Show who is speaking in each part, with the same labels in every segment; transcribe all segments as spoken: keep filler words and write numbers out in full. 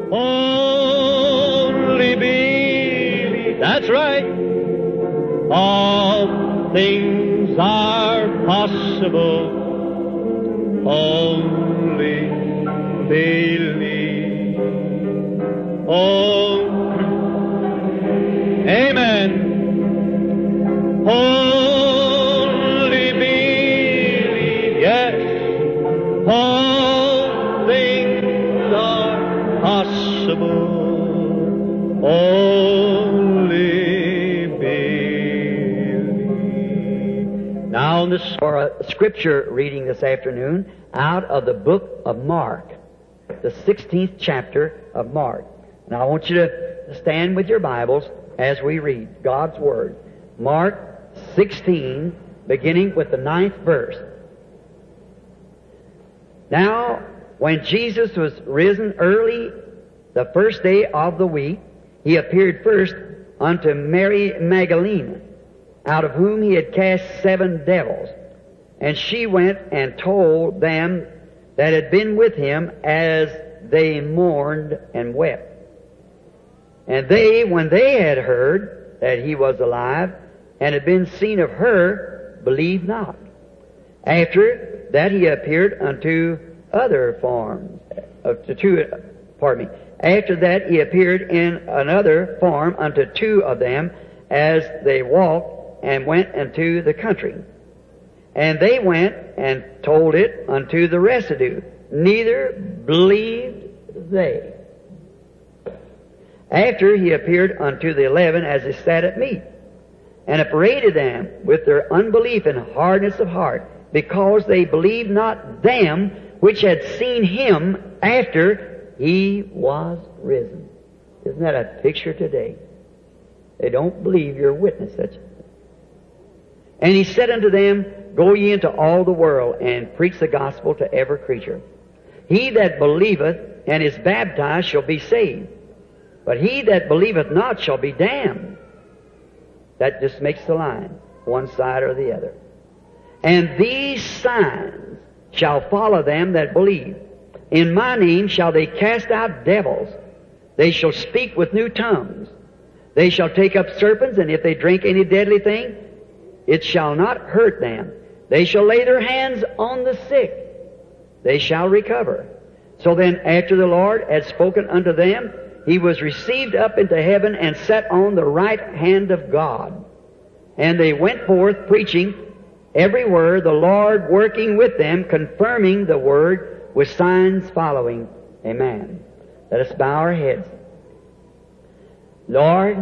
Speaker 1: Only believe. That's right. All things are possible. Only believe. Oh, amen. Only believe. Yes. All things are possible. Only believe.
Speaker 2: Now, this for a scripture reading this afternoon out of the book of Mark, the sixteenth chapter of Mark. Now, I want you to stand with your Bibles as we read God's Word. Mark sixteen, beginning with the ninth verse. Now, when Jesus was risen early the first day of the week, he appeared first unto Mary Magdalene, out of whom he had cast seven devils. And she went and told them that had been with him, as they mourned and wept. And they, when they had heard that he was alive, and had been seen of her, believed not. After that he appeared unto other forms, uh, to two, pardon me. After that he appeared in another form unto two of them, as they walked and went into the country. And they went and told it unto the residue. Neither believed they. After he appeared unto the eleven as they sat at meat, and upbraided them with their unbelief and hardness of heart, because they believed not them which had seen him after he was risen. Isn't that a picture today? They don't believe you're a witness. That's it. And he said unto them, Go ye into all the world, and preach the gospel to every creature. He that believeth and is baptized shall be saved, but he that believeth not shall be damned. That just makes the line, one side or the other. And these signs shall follow them that believe. In my name shall they cast out devils. They shall speak with new tongues. They shall take up serpents, and if they drink any deadly thing, it shall not hurt them. They shall lay their hands on the sick. They shall recover. So then, after the Lord had spoken unto them, he was received up into heaven and sat on the right hand of God. And they went forth preaching every word, the Lord working with them, confirming the word with signs following. Amen. Let us bow our heads. Lord,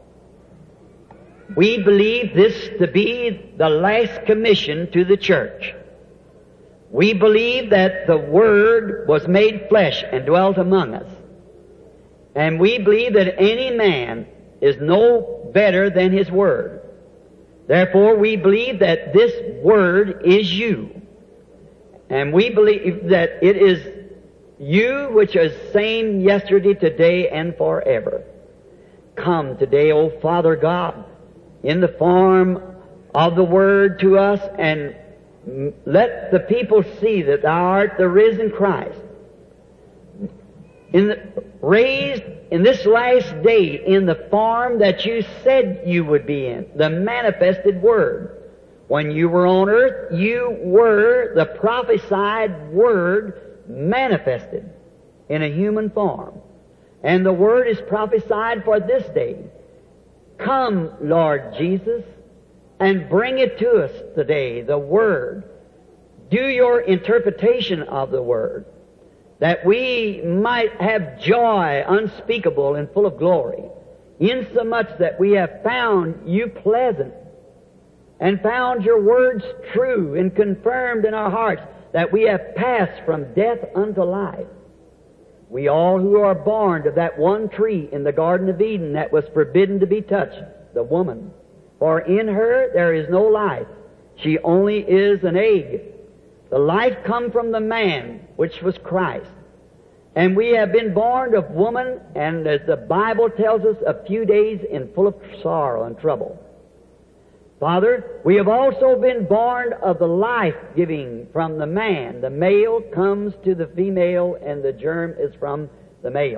Speaker 2: we believe this to be the last commission to the church. We believe that the Word was made flesh and dwelt among us. And we believe that any man is no better than his Word. Therefore, we believe that this Word is you. And we believe that it is you which is same yesterday, today, and forever. Come today, O Father God, in the form of the Word to us, and let the people see that Thou art the risen Christ, in the, raised in this last day in the form that you said you would be in, the manifested Word. When you were on earth, you were the prophesied Word manifested in a human form. And the Word is prophesied for this day. Come, Lord Jesus, and bring it to us today, the Word. Do your interpretation of the Word, that we might have joy unspeakable and full of glory, insomuch that we have found you pleasant, and found your words true and confirmed in our hearts, that we have passed from death unto life. We all who are born of that one tree in the Garden of Eden that was forbidden to be touched, the woman. For in her there is no life. She only is an egg. The life come from the man, which was Christ. And we have been born of woman, and as the Bible tells us, a few days in full of sorrow and trouble. Father, we have also been born of the life-giving from the man. The male comes to the female, and the germ is from the male.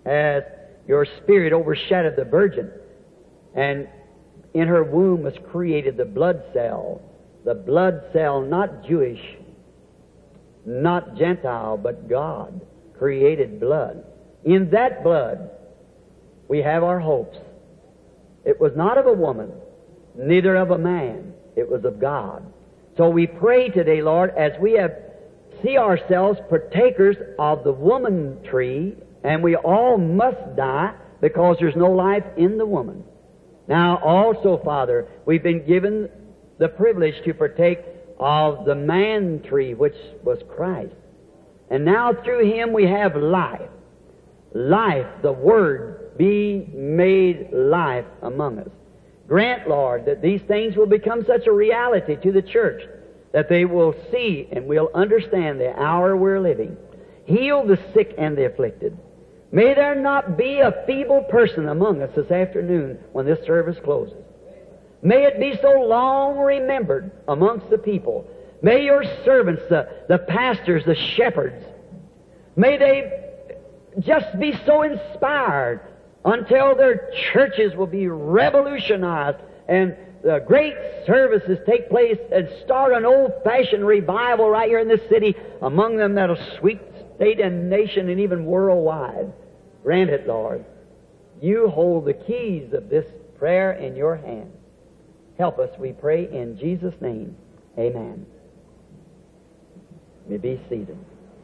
Speaker 2: as your Spirit overshadowed the Virgin, and in her womb was created the blood cell. The blood cell, not Jewish, not Gentile, but God created blood. In that blood, we have our hopes. It was not of a woman, neither of a man. It was of God. So we pray today, Lord, as we have see ourselves partakers of the woman tree, and we all must die because there's no life in the woman. Now also, Father, we've been given the privilege to partake of the man tree, which was Christ. And now through Him we have life. Life, the Word, be made life among us. Grant, Lord, that these things will become such a reality to the church that they will see and will understand the hour we're living. Heal the sick and the afflicted. May there not be a feeble person among us this afternoon when this service closes. May it be so long remembered amongst the people. May your servants, the, the pastors, the shepherds, may they just be so inspired until their churches will be revolutionized and the great services take place and start an old-fashioned revival right here in this city, among them that'll sweep state and nation and even worldwide. Grant it, Lord. You hold the keys of this prayer in your hand. Help us, we pray, in Jesus' name. Amen. You may be seated.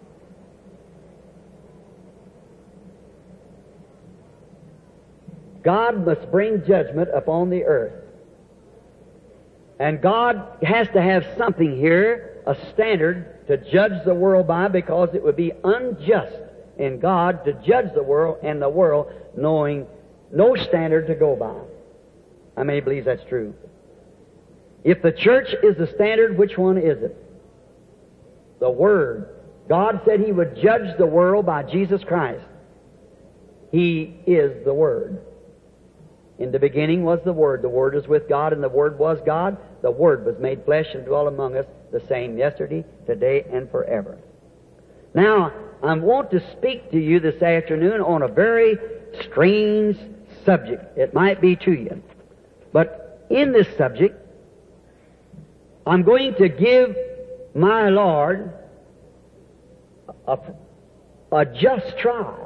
Speaker 2: God must bring judgment upon the earth. And God has to have something here, a standard to judge the world by, because it would be unjust in God to judge the world and the world knowing no standard to go by. How many believe that's true? If the church is the standard, which one is it? The Word. God said He would judge the world by Jesus Christ. He is the Word. In the beginning was the Word. The Word is with God, and the Word was God. The Word was made flesh and dwelt among us, the same yesterday, today, and forever. Now, I want to speak to you this afternoon on a very strange subject. It might be to you. But in this subject, I'm going to give my Lord a, a just trial.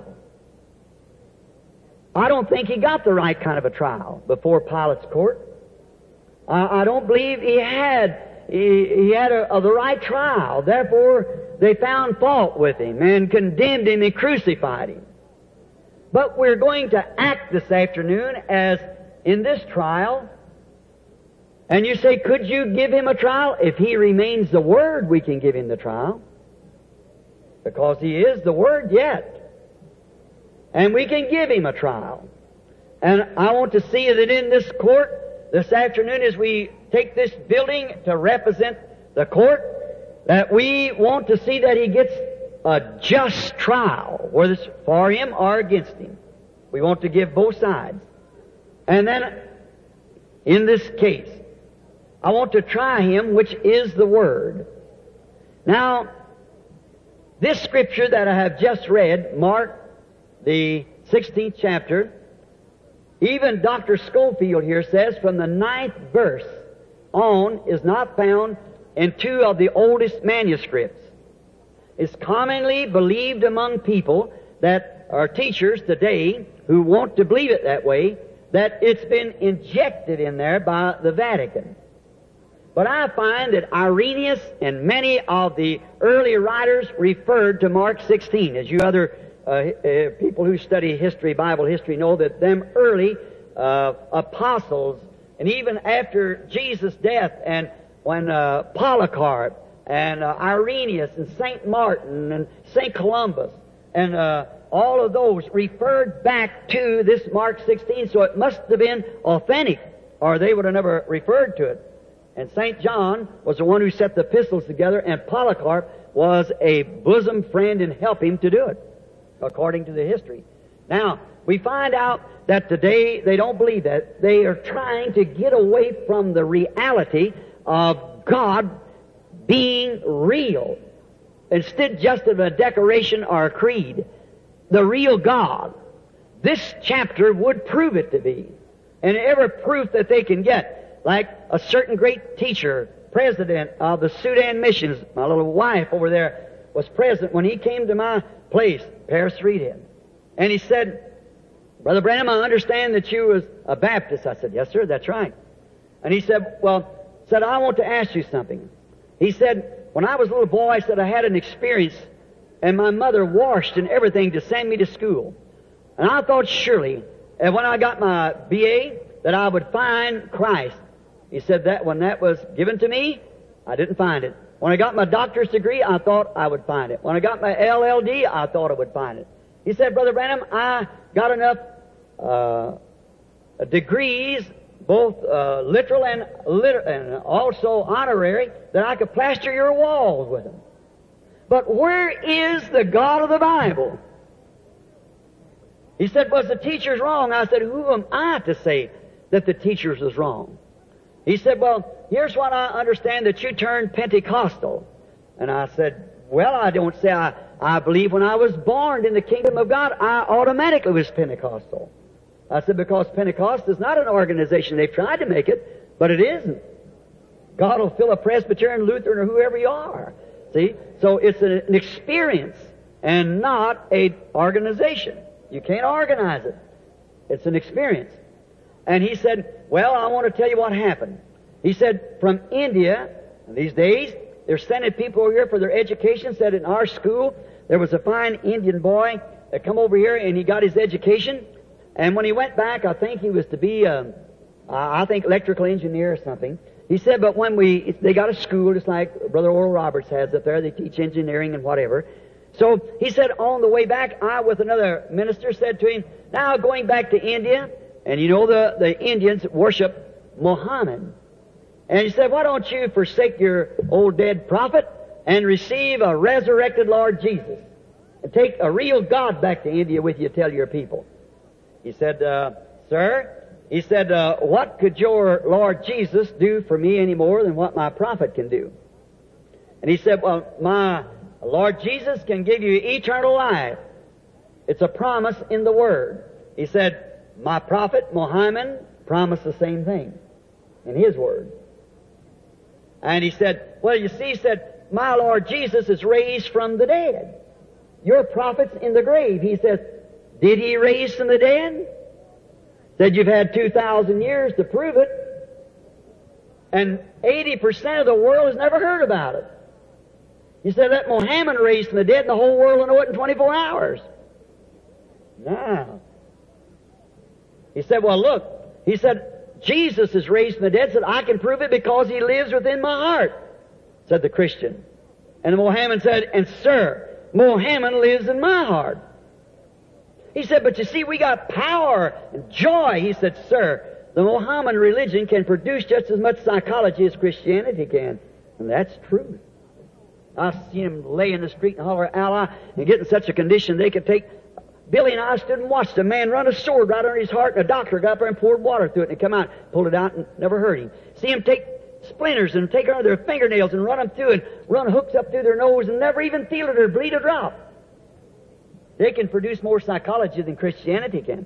Speaker 2: I don't think He got the right kind of a trial before Pilate's court. I, I don't believe He had he, he had a, a, the right trial. Therefore, they found fault with Him and condemned Him and crucified Him. But we're going to act this afternoon as in this trial. And you say, could you give Him a trial? If He remains the Word, we can give Him the trial. Because He is the Word yet. And we can give Him a trial. And I want to see that in this court, this afternoon, as we take this building to represent the court, that we want to see that He gets a just trial, whether it's for Him or against Him. We want to give both sides. And then, in this case, I want to try Him, which is the Word. Now, this scripture that I have just read, Mark, the sixteenth chapter, even Doctor Schofield here says from the ninth verse on is not found in two of the oldest manuscripts. It's commonly believed among people that are teachers today who want to believe it that way, that it's been injected in there by the Vatican. But I find that Irenaeus and many of the early writers referred to Mark sixteen. As you other uh, uh, people who study history, Bible history, know that them early uh, apostles, and even after Jesus' death, and when uh, Polycarp and uh, Irenaeus and Saint Martin and Saint Columbus and uh, all of those referred back to this Mark sixteen, so it must have been authentic, or they would have never referred to it. And Saint John was the one who set the epistles together, and Polycarp was a bosom friend and helped him to do it, according to the history. Now, we find out that today they don't believe that. They are trying to get away from the reality of God being real, instead just of a decoration or a creed. The real God. this chapter would prove it to be. And every proof that they can get, like a certain great teacher, president of the Sudan Missions, my little wife over there was president when he came to my place, Paris Reed. And he said, Brother Branham, I understand that you was a Baptist. I said, yes, sir, that's right. And he said, well, said, I want to ask you something. He said, when I was a little boy, I said I had an experience, and my mother washed and everything to send me to school. And I thought surely, and when I got my B A, that I would find Christ. He said that when that was given to me, I didn't find it. When I got my doctor's degree, I thought I would find it. When I got my L L D, I thought I would find it. He said, Brother Branham, I got enough uh, degrees, both uh, literal and, liter- and also honorary, that I could plaster your walls with them. But where is the God of the Bible? He said, was the teachers wrong? I said, who am I to say that the teachers was wrong? He said, well, here's what I understand, that you turned Pentecostal. And I said, well, I don't say I, I believe when I was born in the kingdom of God, I automatically was Pentecostal. I said, because Pentecost is not an organization. They've tried to make it, but it isn't. God will fill a Presbyterian, Lutheran, or whoever you are. See? So it's an, an experience and not an organization. You can't organize it. It's an experience. And he said, well, I want to tell you what happened. He said, from India, these days, they're sending people over here for their education. Said in our school, there was a fine Indian boy that come over here and he got his education. And when he went back, I think he was to be, um, I think, electrical engineer or something. He said, but when we, they got a school just like Brother Oral Roberts has up there. They teach engineering and whatever. So he said, on the way back, I, with another minister, said to him, now going back to India, and you know the, the Indians worship Muhammad. And he said, why don't you forsake your old dead prophet and receive a resurrected Lord Jesus and take a real God back to India with you to tell your people? He said, uh, sir, he said, uh, what could your Lord Jesus do for me any more than what my prophet can do? And he said, well, my Lord Jesus can give you eternal life. It's a promise in the Word. He said, my prophet, Muhammad, promised the same thing in his Word. And he said, well, you see, he said, my Lord Jesus is raised from the dead. Your prophet's in the grave. He says, did he raise from the dead? Said, you've had two thousand years to prove it. And eighty percent of the world has never heard about it. He said, let Muhammad raise from the dead and the whole world will know it in twenty-four hours. Now, he said, well, look, he said, Jesus is raised from the dead. Said, I can prove it because he lives within my heart, said the Christian. And the Mohammedan said, and sir, Muhammad lives in my heart. He said, but you see, we got power and joy. He said, sir, the Mohammedan religion can produce just as much psychology as Christianity can. And that's true. I've seen them lay in the street and holler Allah and get in such a condition they could take. Billy and I stood and watched a man run a sword right under his heart, and a doctor got up there and poured water through it, and he come out, pulled it out, and never hurt him. See him take splinters and take under their fingernails and run them through and run hooks up through their nose and never even feel it or bleed a drop. They can produce more psychology than Christianity can.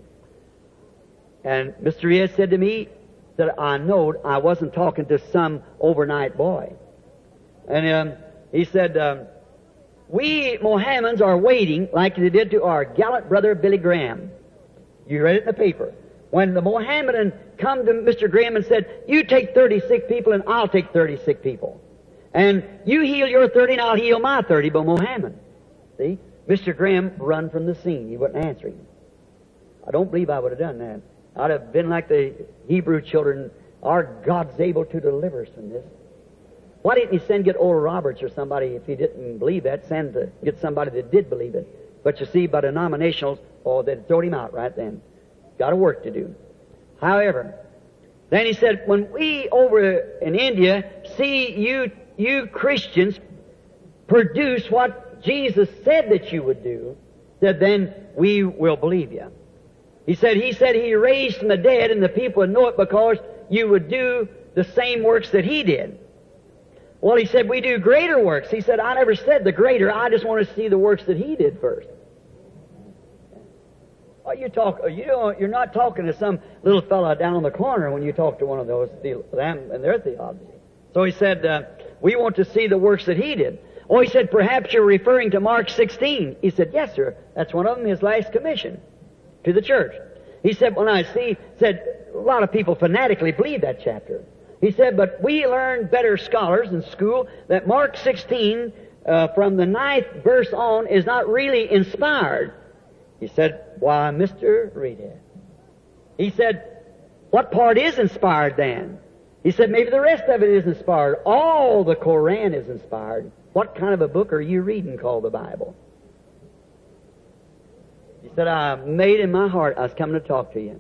Speaker 2: And Mister Riaz said to me that I knowed I wasn't talking to some overnight boy. And um, he said, um, we Mohammedans are waiting like they did to our gallant brother Billy Graham. You read it in the paper. When the Mohammedan come to Mister Graham and said, you take thirty sick people and I'll take thirty sick people. And you heal your thirty and I'll heal my thirty, but Mohammed. See? Mister Graham run from the scene. He wasn't answering. I don't believe I would have done that. I'd have been like the Hebrew children. Our God's able to deliver us from this. Why didn't he send get Oral Roberts or somebody, if he didn't believe that, send to get somebody that did believe it? But you see, by denominationals, oh, they'd throw him out right then. Got a work to do. However, then he said, when we over in India see you, you Christians produce what Jesus said that you would do, said then we will believe you. He said, he said he raised from the dead and the people would know it because you would do the same works that he did. Well, he said, we do greater works. He said, I never said the greater. I just want to see the works that he did first. Oh, you talk, you don't, you're not talking to some little fella down on the corner when you talk to one of those, them and their theology. So he said, uh, we want to see the works that he did. Oh, he said, perhaps you're referring to Mark sixteen. He said, yes, sir. That's one of them, his last commission to the church. He said, well, I see, said, a lot of people fanatically believe that chapter. He said, but we learned better scholars in school that Mark sixteen, uh, from the ninth verse on, is not really inspired. He said, why, Mister Read it. He said, what part is inspired then? He said, maybe the rest of it is inspired. All the Koran is inspired. What kind of a book are you reading called the Bible? He said, I made in my heart I was coming to talk to you.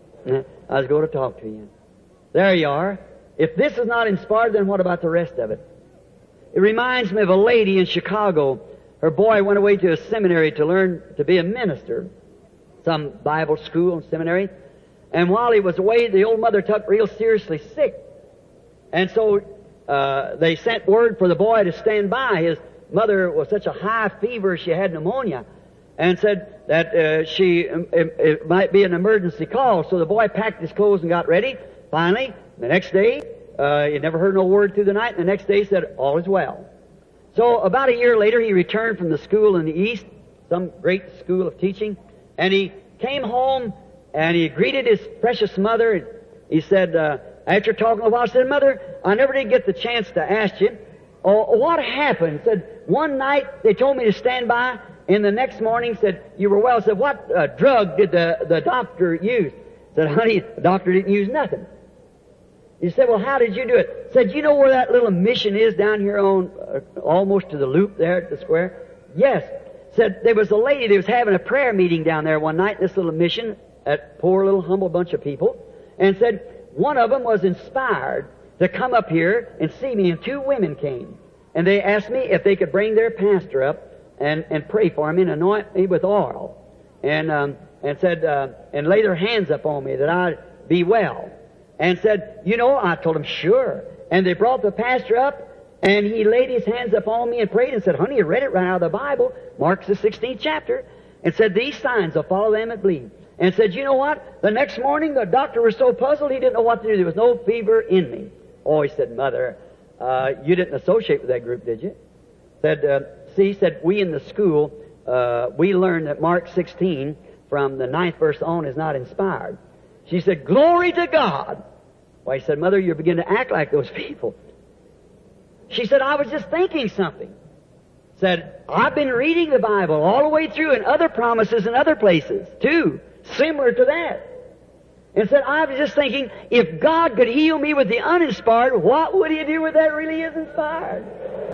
Speaker 2: I was going to talk to you. There you are. If this is not inspired, then what about the rest of it? It reminds me of a lady in Chicago. Her boy went away to a seminary to learn to be a minister, some Bible school and seminary. And while he was away, the old mother took real seriously sick. And so uh, they sent word for the boy to stand by. His mother was such a high fever, she had pneumonia, and said that uh, she it, it might be an emergency call. So the boy packed his clothes and got ready. Finally, the next day, uh, he never heard no word through the night, and the next day he said, all is well. So about a year later, he returned from the school in the East, some great school of teaching, and he came home and he greeted his precious mother. He said, uh, after talking a while, he said, Mother, I never did get the chance to ask you, oh, what happened? He said, one night they told me to stand by, and the next morning said, you were well. I said, what uh, drug did the, the doctor use? I said, honey, the doctor didn't use nothing. He said, well, how did you do it? Said, you know where that little mission is down here on, uh, almost to the loop there at the square? Yes. Said, there was a lady that was having a prayer meeting down there one night, this little mission, that poor little humble bunch of people, and said, one of them was inspired to come up here and see me, and two women came. And they asked me if they could bring their pastor up and, and pray for him and anoint me with oil. And, um, and said, uh, and lay their hands up on me that I'd be well. And said, you know, I told him, sure. And they brought the pastor up, and he laid his hands up on me and prayed and said, honey, you read it right out of the Bible, Mark's the sixteenth chapter, and said, these signs will follow them that believe. And said, you know what? The next morning, the doctor was so puzzled, he didn't know what to do. There was no fever in me. Oh, he said, Mother, uh, you didn't associate with that group, did you? Said, uh, see, he said, we in the school, uh, we learned that Mark sixteen, from the ninth verse on, is not inspired. She said, glory to God. Well, he said, Mother, you're beginning to act like those people. She said, I was just thinking something. Said, I've been reading the Bible all the way through and other promises in other places, too, similar to that. And said, I was just thinking, if God could heal me with the uninspired, what would He do with that really is inspired?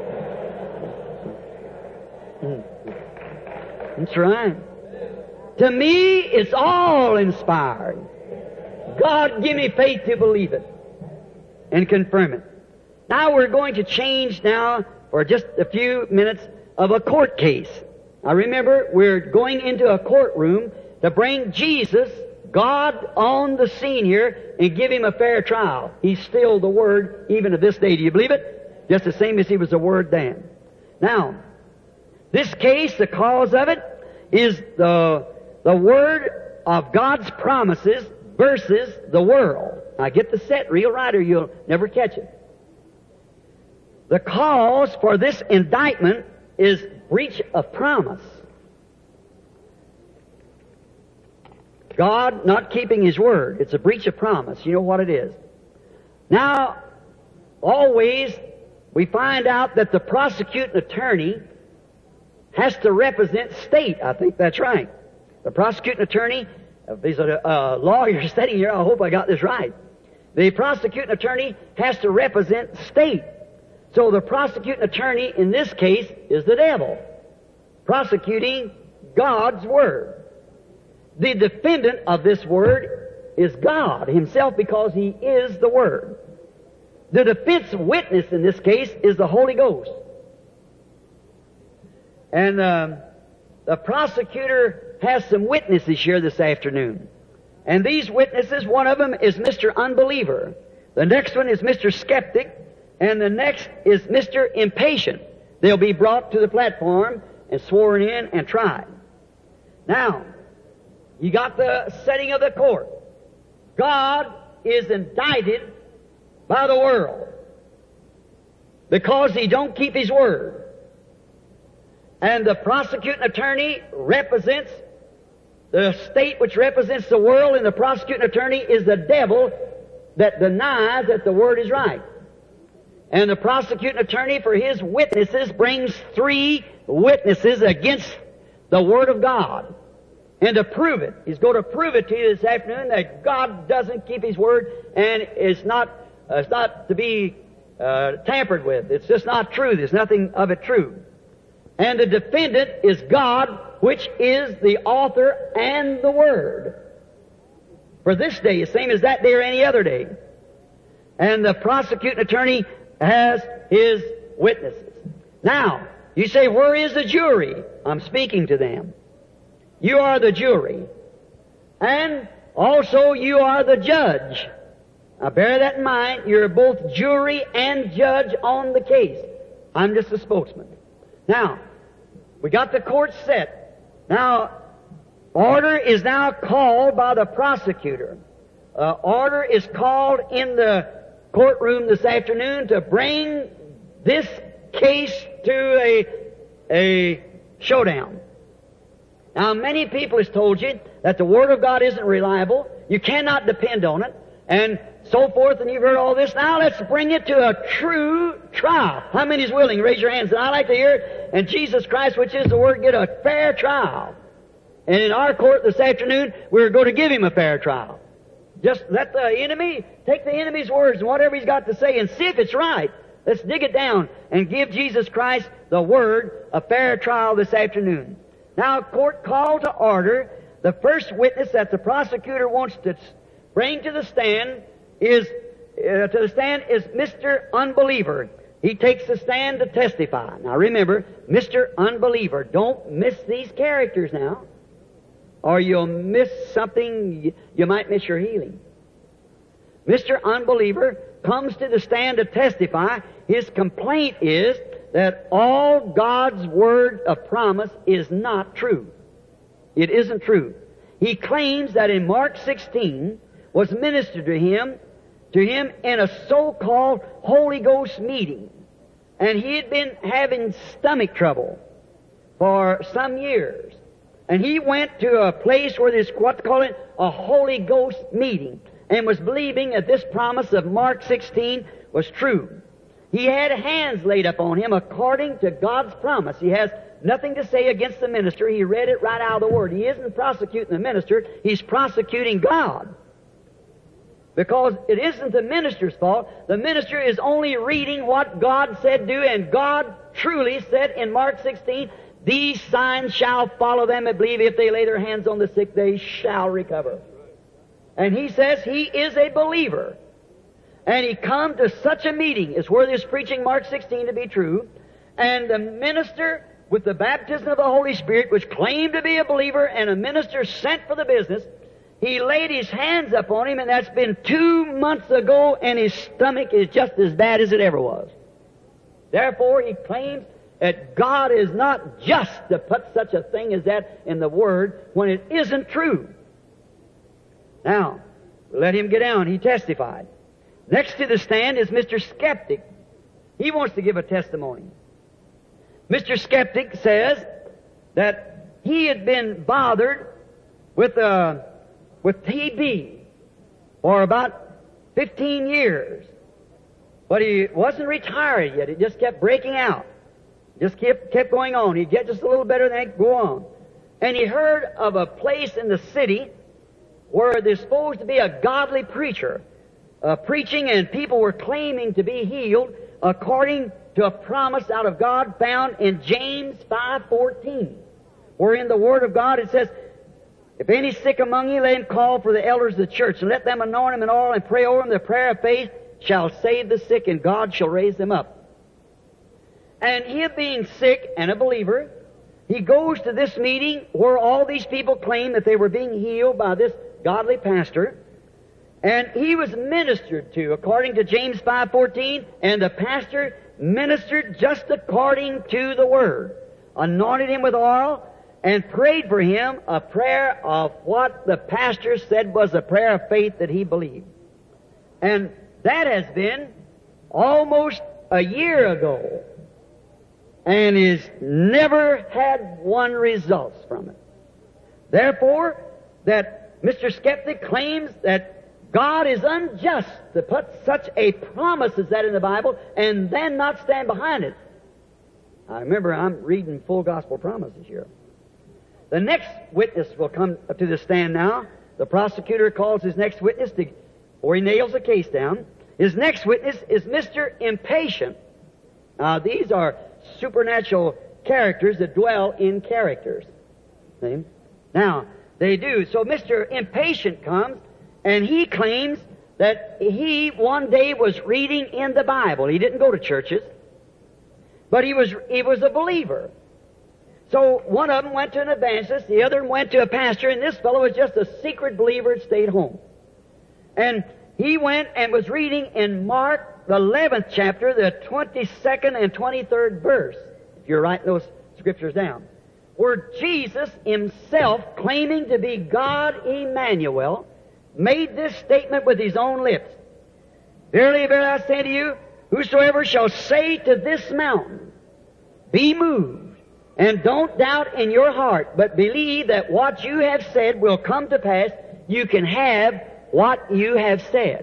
Speaker 2: That's right. To me, it's all inspired. God, give me faith to believe it and confirm it. Now we're going to change now for just a few minutes of a court case. Now remember, we're going into a courtroom to bring Jesus, God, on the scene here and give Him a fair trial. He's still the Word even to this day. Do you believe it? Just the same as He was the Word then. Now, this case, the cause of it, is the, the Word of God's promises versus the world. Now get the set real right or you'll never catch it. The cause for this indictment is breach of promise. God not keeping His word. It's a breach of promise. You know what it is. Now, always we find out that the prosecuting attorney has to represent state. I think that's right. The prosecuting attorney, if there's a uh, lawyer sitting here, I hope I got this right. The prosecuting attorney has to represent state. So the prosecuting attorney in this case is the devil, prosecuting God's Word. The defendant of this Word is God Himself because He is the Word. The defense witness in this case is the Holy Ghost. And um, the prosecutor has some witnesses here this afternoon. And these witnesses, one of them is Mister Unbeliever. The next one is Mister Skeptic. And the next is Mister Impatient. They'll be brought to the platform and sworn in and tried. Now, you got the setting of the court. God is indicted by the world because he don't keep his word. And the prosecuting attorney represents the state which represents the world, and the prosecuting attorney is the devil that denies that the word is right. And the prosecuting attorney for his witnesses brings three witnesses against the word of God. And to prove it, he's going to prove it to you this afternoon that God doesn't keep his word, and it's not, uh, it's not to be uh, tampered with. It's just not true. There's nothing of it true. And the defendant is God, which is the author and the Word. For this day, the same as that day or any other day. And the prosecuting attorney has his witnesses. Now, you say, where is the jury? I'm speaking to them. You are the jury. And also you are the judge. Now bear that in mind. You're both jury and judge on the case. I'm just a spokesman. Now, we got the court set. Now, order is now called by the prosecutor. Uh, order is called in the courtroom this afternoon to bring this case to a, a showdown. Now, many people has told you that the Word of God isn't reliable. You cannot depend on it. And so forth, and you've heard all this. Now let's bring it to a true trial. How many is willing? Raise your hands. And I'd like to hear it. And Jesus Christ, which is the Word, get a fair trial. And in our court this afternoon, we're going to give him a fair trial. Just let the enemy, take the enemy's words and whatever he's got to say and see if it's right. Let's dig it down and give Jesus Christ, the Word, a fair trial this afternoon. Now, court call to order. The first witness that the prosecutor wants to bring to the stand is uh, to the stand is Mister Unbeliever. He takes the stand to testify. Now remember, Mister Unbeliever. Don't miss these characters now, or you'll miss something. You might miss your healing. Mister Unbeliever comes to the stand to testify. His complaint is that all God's word of promise is not true. It isn't true. He claims that in Mark sixteen was ministered to him, to him in a so-called Holy Ghost meeting. And he had been having stomach trouble for some years. And he went to a place where there's what to call it, a Holy Ghost meeting, and was believing that this promise of Mark sixteen was true. He had hands laid upon him according to God's promise. He has nothing to say against the minister. He read it right out of the Word. He isn't prosecuting the minister. He's prosecuting God. Because it isn't the minister's fault. The minister is only reading what God said do, and God truly said in Mark sixteen, these signs shall follow them that believe. If they lay their hands on the sick, they shall recover. And he says he is a believer. And he come to such a meeting, is where this preaching Mark sixteen to be true, and the minister with the baptism of the Holy Spirit, which claimed to be a believer, and a minister sent for the business, he laid his hands upon him, and that's been two months ago, and his stomach is just as bad as it ever was. Therefore, he claims that God is not just to put such a thing as that in the Word when it isn't true. Now, let him get down. He testified. Next to the stand is Mister Skeptic. He wants to give a testimony. Mister Skeptic says that he had been bothered with uh, with T B for about fifteen years. But he wasn't retired yet. It just kept breaking out. Just kept, kept going on. He'd get just a little better, then go on. And he heard of a place in the city where there's supposed to be a godly preacher uh, preaching, and people were claiming to be healed according to a promise out of God found in James five fourteen, where in the Word of God it says, if any sick among you, let him call for the elders of the church, and let them anoint him in oil and pray over him. The prayer of faith shall save the sick, and God shall raise them up. And he being sick and a believer, he goes to this meeting where all these people claim that they were being healed by this godly pastor. And he was ministered to according to James five fourteen, and the pastor ministered just according to the Word. Anointed him with oil, and prayed for him a prayer of what the pastor said was a prayer of faith that he believed. And that has been almost a year ago, and has never had one results from it. Therefore, that Mister Skeptic claims that God is unjust to put such a promise as that in the Bible and then not stand behind it. I remember I'm reading full gospel promises here. The next witness will come to the stand now. The prosecutor calls his next witness to, or he nails the case down. His next witness is Mister Impatient. Now, these are supernatural characters that dwell in characters. See? Now, they do. So Mister Impatient comes, and he claims that he one day was reading in the Bible. He didn't go to churches, but he was he was a believer. So one of them went to an evangelist, the other went to a pastor, and this fellow was just a secret believer and stayed home. And he went and was reading in Mark, the eleventh chapter, the twenty-second and twenty-third verse, if you're writing those scriptures down, where Jesus himself, claiming to be God Emmanuel, made this statement with his own lips. Verily, verily, I say to you, whosoever shall say to this mountain, be moved, and don't doubt in your heart, but believe that what you have said will come to pass, you can have what you have said.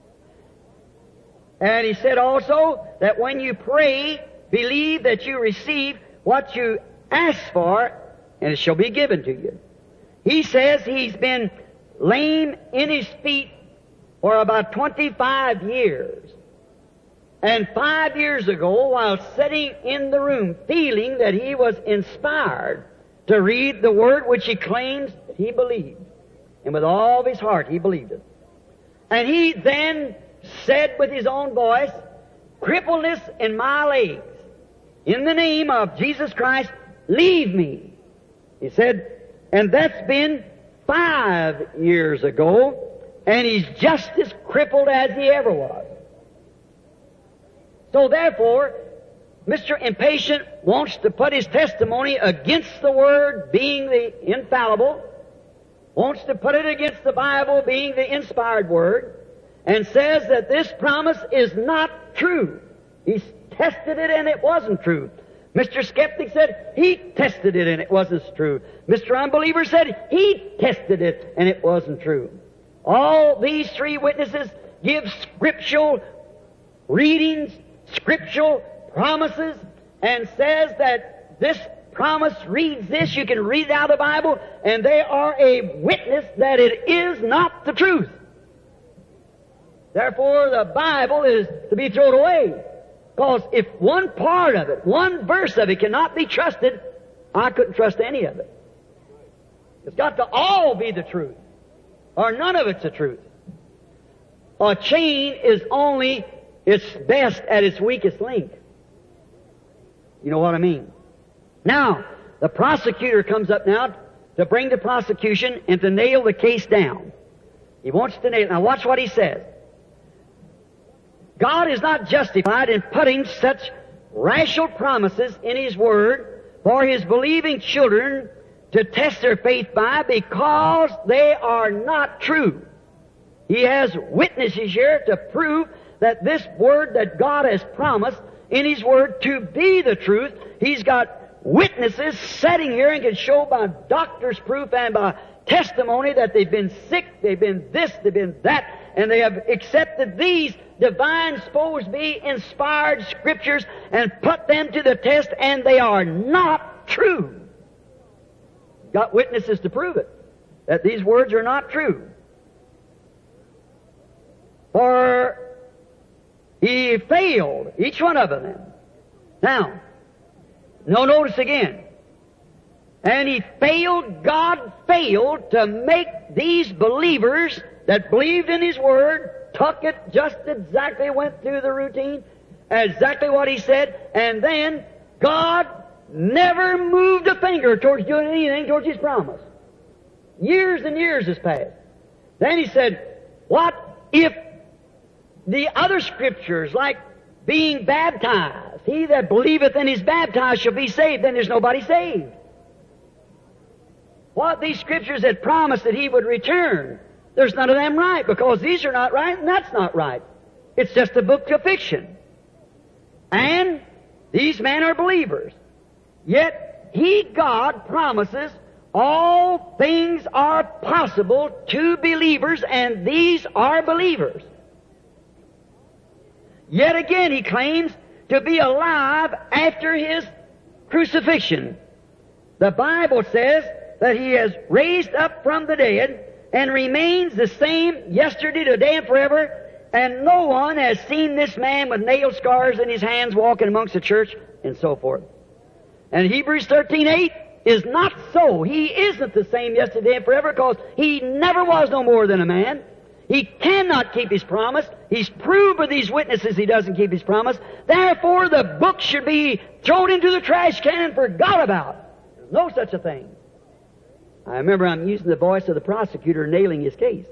Speaker 2: And he said also that when you pray, believe that you receive what you ask for, and it shall be given to you. He says he's been lame in his feet for about twenty-five years. And five years ago, while sitting in the room, feeling that he was inspired to read the Word which he claims he believed, and with all of his heart he believed it. And he then said with his own voice, crippledness in my legs, in the name of Jesus Christ, leave me. He said, and that's been five years ago, and he's just as crippled as he ever was. So therefore, Mister Impatient wants to put his testimony against the Word being the infallible, wants to put it against the Bible being the inspired Word, and says that this promise is not true. He's tested it and it wasn't true. Mister Skeptic said he tested it and it wasn't true. Mister Unbeliever said he tested it and it wasn't true. All these three witnesses give scriptural readings, scriptural promises, and says that this promise reads this, you can read it out of the Bible, and they are a witness that it is not the truth. Therefore, the Bible is to be thrown away. Because if one part of it, one verse of it cannot be trusted, I couldn't trust any of it. It's got to all be the truth, or none of it's the truth. A chain is only its best at its weakest link. You know what I mean? Now, the prosecutor comes up now to bring the prosecution and to nail the case down. He wants to nail it. Now watch what he says. God is not justified in putting such rational promises in His Word for His believing children to test their faith by, because they are not true. He has witnesses here to prove that this Word that God has promised in His Word to be the truth. He's got witnesses sitting here and can show by doctor's proof and by testimony that they've been sick, they've been this, they've been that, and they have accepted these divine, supposed to be inspired scriptures and put them to the test, and they are not true. Got witnesses to prove it, that these words are not true. For he failed, each one of them. Now, no notice again. And he failed, God failed to make these believers that believed in His Word, took it just exactly, went through the routine, exactly what He said, and then God never moved a finger towards doing anything towards His promise. Years and years has passed. Then He said, what if the other scriptures, like being baptized, he that believeth and is baptized shall be saved, then there's nobody saved. what these Scriptures had promised that He would return. There's none of them right, because these are not right and that's not right. It's just a book of fiction. And these men are believers. Yet He, God, promises all things are possible to believers, and these are believers. Yet again He claims to be alive after His crucifixion. The Bible says that He has raised up from the dead and remains the same yesterday, today, and forever, and no one has seen this man with nail scars in his hands walking amongst the church, and so forth. And Hebrews thirteen eight is not so. He isn't the same yesterday and forever, because He never was no more than a man. He cannot keep His promise. He's proved by these witnesses He doesn't keep His promise. Therefore, the book should be thrown into the trash can and forgot about. There's no such a thing. I remember I'm using the voice of the prosecutor nailing his case.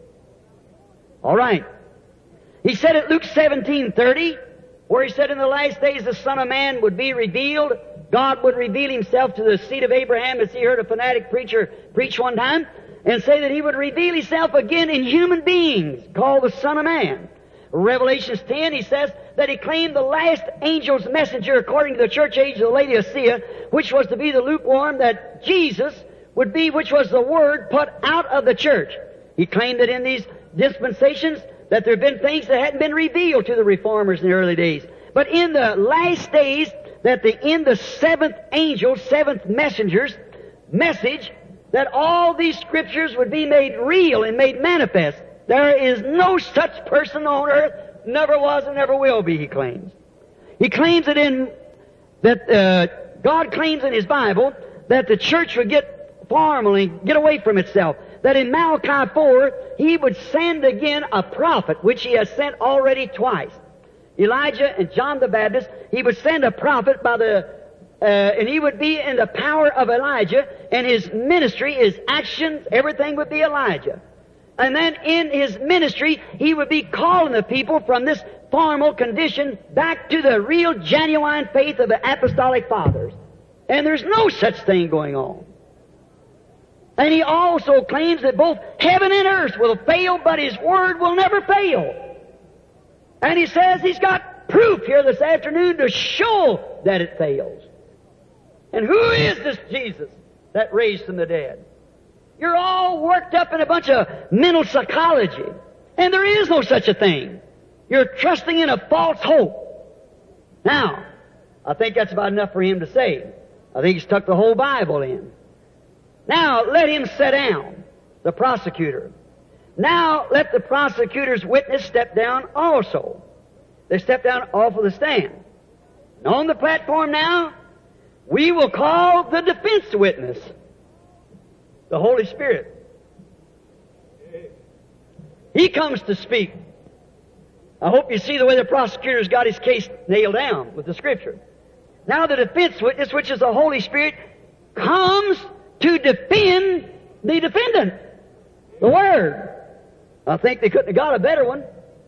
Speaker 2: All right. He said at Luke seventeen thirty, where He said in the last days the Son of Man would be revealed. God would reveal Himself to the seed of Abraham, as He heard a fanatic preacher preach one time, and say that He would reveal Himself again in human beings, called the Son of Man. Revelations ten, He says that He claimed the last angel's messenger according to the church age of the Laodicea, which was to be the lukewarm, that Jesus would be, which was the Word put out of the church. He claimed that in these dispensations that there have been things that hadn't been revealed to the reformers in the early days. But in the last days, that the, in the seventh angel, seventh messenger's message, that all these Scriptures would be made real and made manifest. There is no such person on earth, never was and never will be, he claims. He claims that in, that, uh, God claims in His Bible that the church would get formally, get away from itself. That in Malachi four, He would send again a prophet, which He has sent already twice. Elijah and John the Baptist, He would send a prophet by the, uh, and he would be in the power of Elijah, and his ministry, his actions, everything would be Elijah. And then in his ministry, he would be calling the people from this formal condition back to the real, genuine faith of the apostolic fathers. And there's no such thing going on. And he also claims that both heaven and earth will fail, but His Word will never fail. And he says he's got proof here this afternoon to show that it fails. And who is this Jesus that raised from the dead? You're all worked up in a bunch of mental psychology. And there is no such a thing. You're trusting in a false hope. Now, I think that's about enough for him to say. I think he's tucked the whole Bible in. Now, let him sit down, the prosecutor. Now, let the prosecutor's witness step down also. They step down off of the stand. And on the platform now, we will call the defense witness, the Holy Spirit. He comes to speak. I hope you see the way the prosecutor's got his case nailed down with the Scripture. Now the defense witness, which is the Holy Spirit, comes to defend the defendant. The Word. I think they couldn't have got a better one.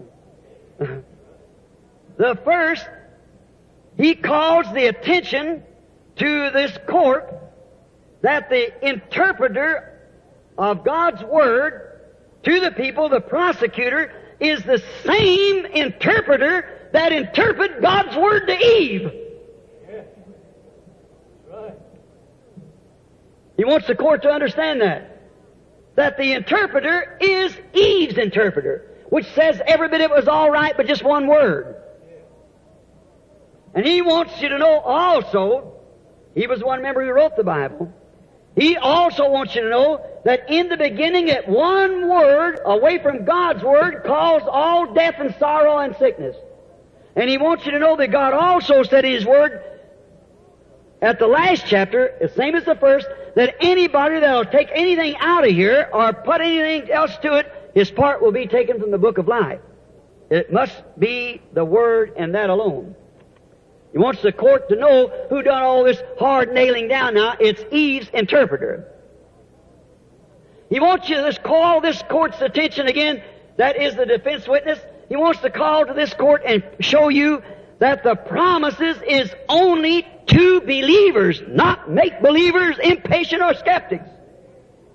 Speaker 2: The first, he calls the attention to this court that the interpreter of God's Word to the people, the prosecutor, is the same interpreter that interpreted God's Word to Eve.
Speaker 1: Yeah. Right.
Speaker 2: He wants the court to understand that. That the interpreter is Eve's interpreter, which says every bit of it was all right, but just one word. And he wants you to know also, he was one member who wrote the Bible, he also wants you to know that in the beginning that one word away from God's Word caused all death and sorrow and sickness. And he wants you to know that God also said in His Word at the last chapter, the same as the first, that anybody that will take anything out of here or put anything else to it, his part will be taken from the book of life. It must be the Word and that alone. He wants the court to know who done all this hard nailing down now. It's Eve's interpreter. He wants you to just call this court's attention again. That is the defense witness. He wants to call to this court and show you that the promises is only to believers, not make-believers, impatient, or skeptics.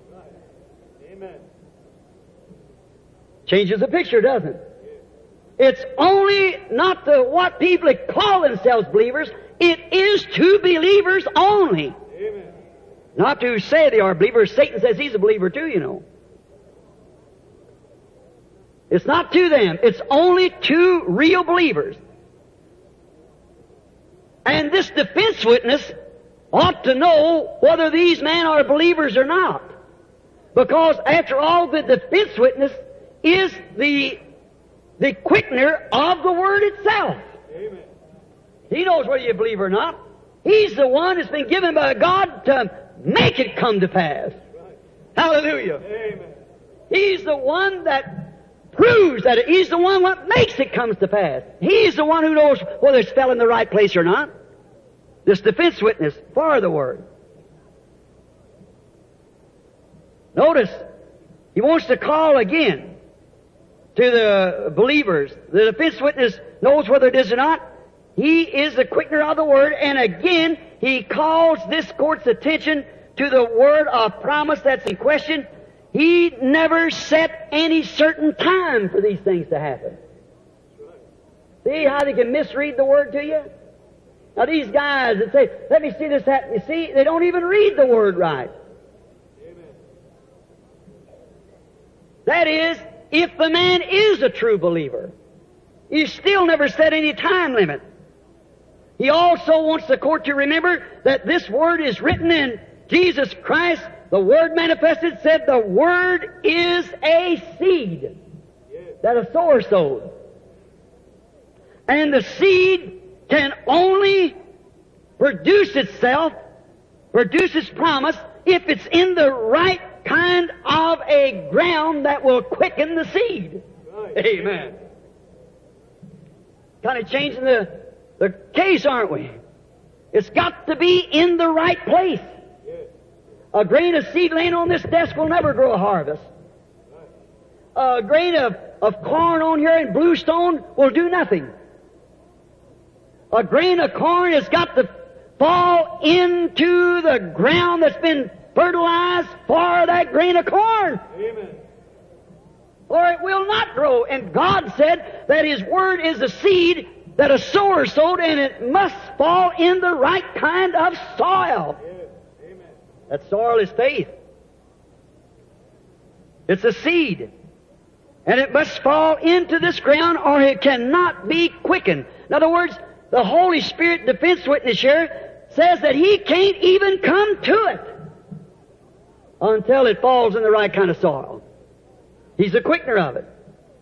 Speaker 2: Changes the picture, doesn't it? It's only not the what people call themselves believers. It is to believers only.
Speaker 1: Amen.
Speaker 2: Not to say they are believers. Satan says he's a believer too, you know. It's not to them. It's only to real believers. And this defense witness ought to know whether these men are believers or not. Because after all, the defense witness is the, the quickener of the Word itself.
Speaker 1: Amen.
Speaker 2: He knows whether you believe or not. He's the one that's been given by God to make it come to pass.
Speaker 1: Right.
Speaker 2: Hallelujah.
Speaker 1: Amen.
Speaker 2: He's the one that proves that it, He's the one that makes it come to pass. He's the one who knows whether it's fell in the right place or not. This defense witness for the Word. Notice, he wants to call again to the believers. The defense witness knows whether it is or not. He is the quickener of the Word, and again, he calls this court's attention to the word of promise that's in question. He never set any certain time for these things to happen. See how they can misread the Word to you? Now these guys that say, let me see this happen, you see, they don't even read the Word right.
Speaker 1: Amen.
Speaker 2: That is, if the man is a true believer, he still never set any time limit. He also wants the court to remember that this Word is written in Jesus Christ. The Word manifested said the Word is a seed
Speaker 1: Yes.
Speaker 2: that a sower sowed. And the seed can only produce itself, produce its promise, if it's in the right kind of a ground that will quicken the seed.
Speaker 1: Right.
Speaker 2: Amen. Kind of changing the, the case, aren't we? It's got to be in the right place.
Speaker 1: Yes.
Speaker 2: A grain of seed laying on this desk will never grow a harvest. A grain of, of corn on here in bluestone will do nothing. A grain of corn has got to fall into the ground that's been fertilized for that grain of corn,
Speaker 1: Amen.
Speaker 2: or it will not grow. And God said that His Word is a seed that a sower sowed, and it must fall in the right kind of soil.
Speaker 1: Yes. Amen.
Speaker 2: That soil is faith. It's a seed. And it must fall into this ground or it cannot be quickened. In other words, the Holy Spirit defense witness here says that he can't even come to it until it falls in the right kind of soil. He's the quickener of it.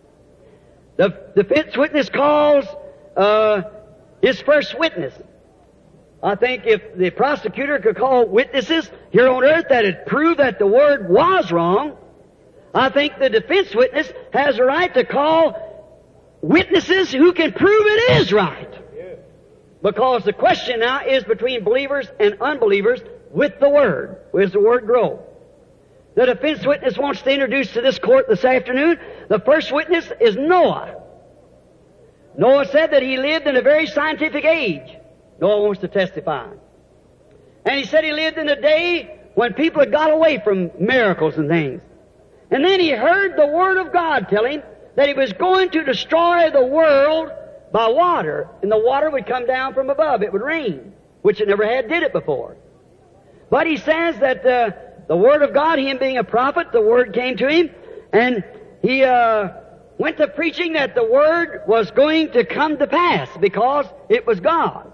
Speaker 2: The defense witness calls uh, his first witness. I think if the prosecutor could call witnesses here on earth that had proved that the Word was wrong, I think the defense witness has a right to call witnesses who can prove it is right.
Speaker 1: Yes.
Speaker 2: Because the question now is between believers and unbelievers with the Word. Where does the Word grow? The defense witness wants to introduce to this court this afternoon. The first witness is Noah. Noah said that he lived in a very scientific age. Noah wants to testify. And he said he lived in a day when people had got away from miracles and things. And then he heard the Word of God tell him that He was going to destroy the world by water. And the water would come down from above. It would rain, which it never had did it before. But he says that uh, the Word of God, him being a prophet, the Word came to him, and he uh, went to preaching that the Word was going to come to pass because it was God.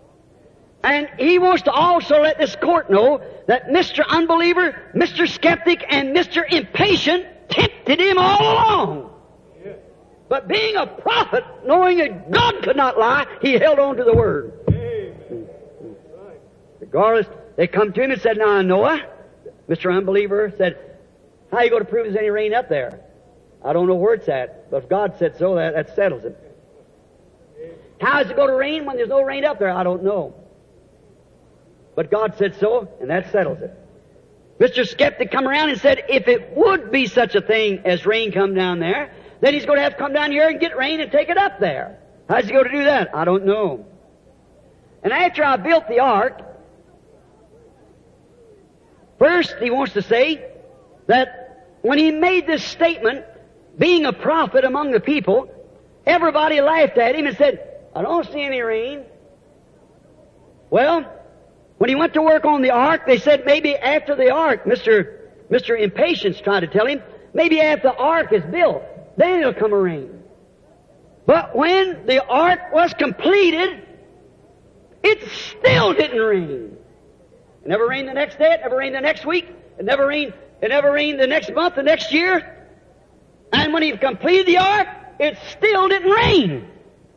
Speaker 2: And he wants to also let this court know that Mister Unbeliever, Mister Skeptic, and Mister Impatient tempted him all along.
Speaker 1: Yes.
Speaker 2: But being a prophet, knowing that God could not lie, he held on to the Word.
Speaker 1: Amen. Right.
Speaker 2: Regardless, they come to him and said, "Now, Noah," Mister Unbeliever said, "how are you going to prove there's any rain up there?" "I don't know where it's at, but if God said so, that, that settles it." "How is it going to rain when there's no rain up there?" "I don't know. But God said so, and that settles it." Mister Skeptic come around and said, if it would be such a thing as rain come down there, then he's going to have to come down here and get rain and take it up there. How's he going to do that? "I don't know." And after I built the ark, first he wants to say that when he made this statement being a prophet among the people, everybody laughed at him and said, I don't see any rain. Well, when he went to work on the ark, they said maybe after the ark, Mister Mister Impatience tried to tell him, maybe after the ark is built, then it'll come a rain. But when the ark was completed, it still didn't rain. It never rained the next day, it never rained the next week, it never rained, it never rained the next month, the next year. And when he completed the ark, it still didn't rain.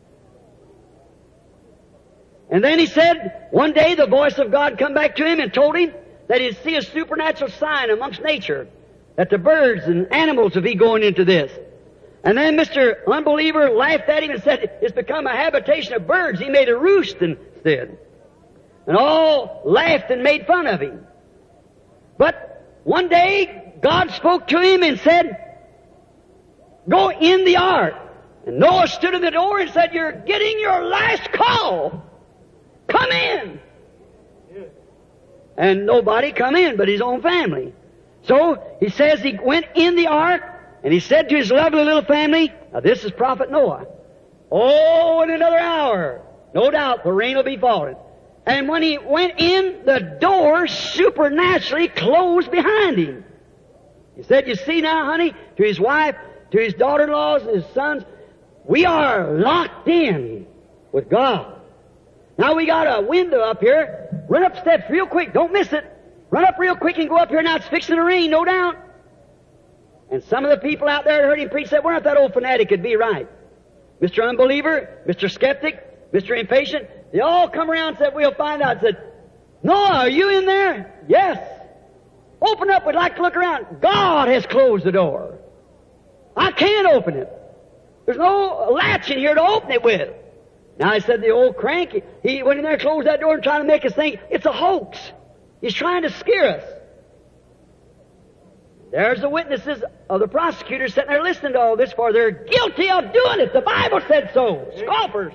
Speaker 2: And then he said, one day the voice of God come back to him and told him that he'd see a supernatural sign amongst nature, that the birds and animals would be going into this. And then Mister Unbeliever laughed at him and said, it's become a habitation of birds. He made a roost instead. And all laughed and made fun of him. But one day God spoke to him and said, go in the ark. And Noah stood in the door and said, you're getting your last call. Come in.
Speaker 1: Yes.
Speaker 2: And nobody come in but his own family. So he says he went in the ark and he said to his lovely little family, now this is Prophet Noah. Oh, in another hour, no doubt the rain will be falling. And when he went in, the door supernaturally closed behind him. He said, you see now, honey, to his wife, to his daughter-in-laws and his sons, we are locked in with God. Now we got a window up here. Run up steps real quick. Don't miss it. Run up real quick and go up here. Now it's fixing to rain, no doubt. And some of the people out there that heard him preach said, well, if that old fanatic could be right. Mister Unbeliever, Mister Skeptic, Mister Impatient, they all come around and said, we'll find out. Said, Noah, are you in there? Yes. Open up. We'd like to look around. God has closed the door. I can't open it. There's no latch in here to open it with. Now, I said the old crank, he went in there, closed that door, and tried to make us think it's a hoax. He's trying to scare us. There's the witnesses of the prosecutors sitting there listening to all this, for they're guilty of doing it. The Bible said so. Scoffers.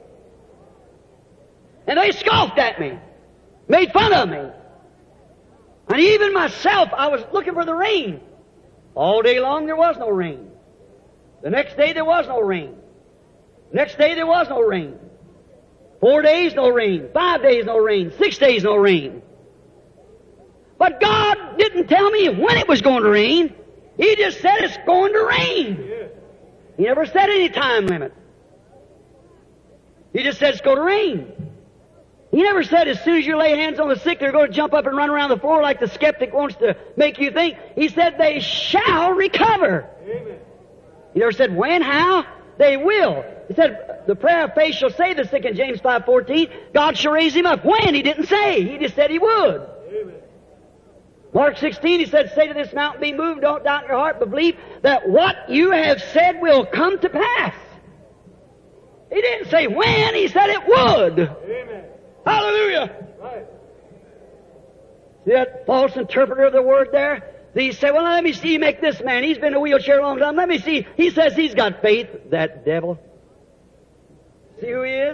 Speaker 2: And they scoffed at me, made fun of me. And even myself, I was looking for the rain. All day long there was no rain. The next day there was no rain. Next day there was no rain. Four days, no rain. Five days, no rain. Six days, no rain. But God didn't tell me when it was going to rain. He just said it's going to rain. He never said any time limit. He just said it's going to rain. He never said as soon as you lay hands on the sick, they're going to jump up and run around the floor like the skeptic wants to make you think. He said they shall recover.
Speaker 1: Amen.
Speaker 2: He never said when, how. They will. He said, the prayer of faith shall save the sick in James five fourteen. God shall raise him up. When? He didn't say. He just said he would.
Speaker 1: Amen.
Speaker 2: Mark sixteen, he said, say to this mountain, be moved, don't doubt in your heart, but believe that what you have said will come to pass. He didn't say when, he said it would.
Speaker 1: Amen.
Speaker 2: Hallelujah.
Speaker 1: Right.
Speaker 2: See that false interpreter of the word there? He said, well, let me see you make this man. He's been in a wheelchair a long time. Let me see. He says he's got faith. That devil. See who he is?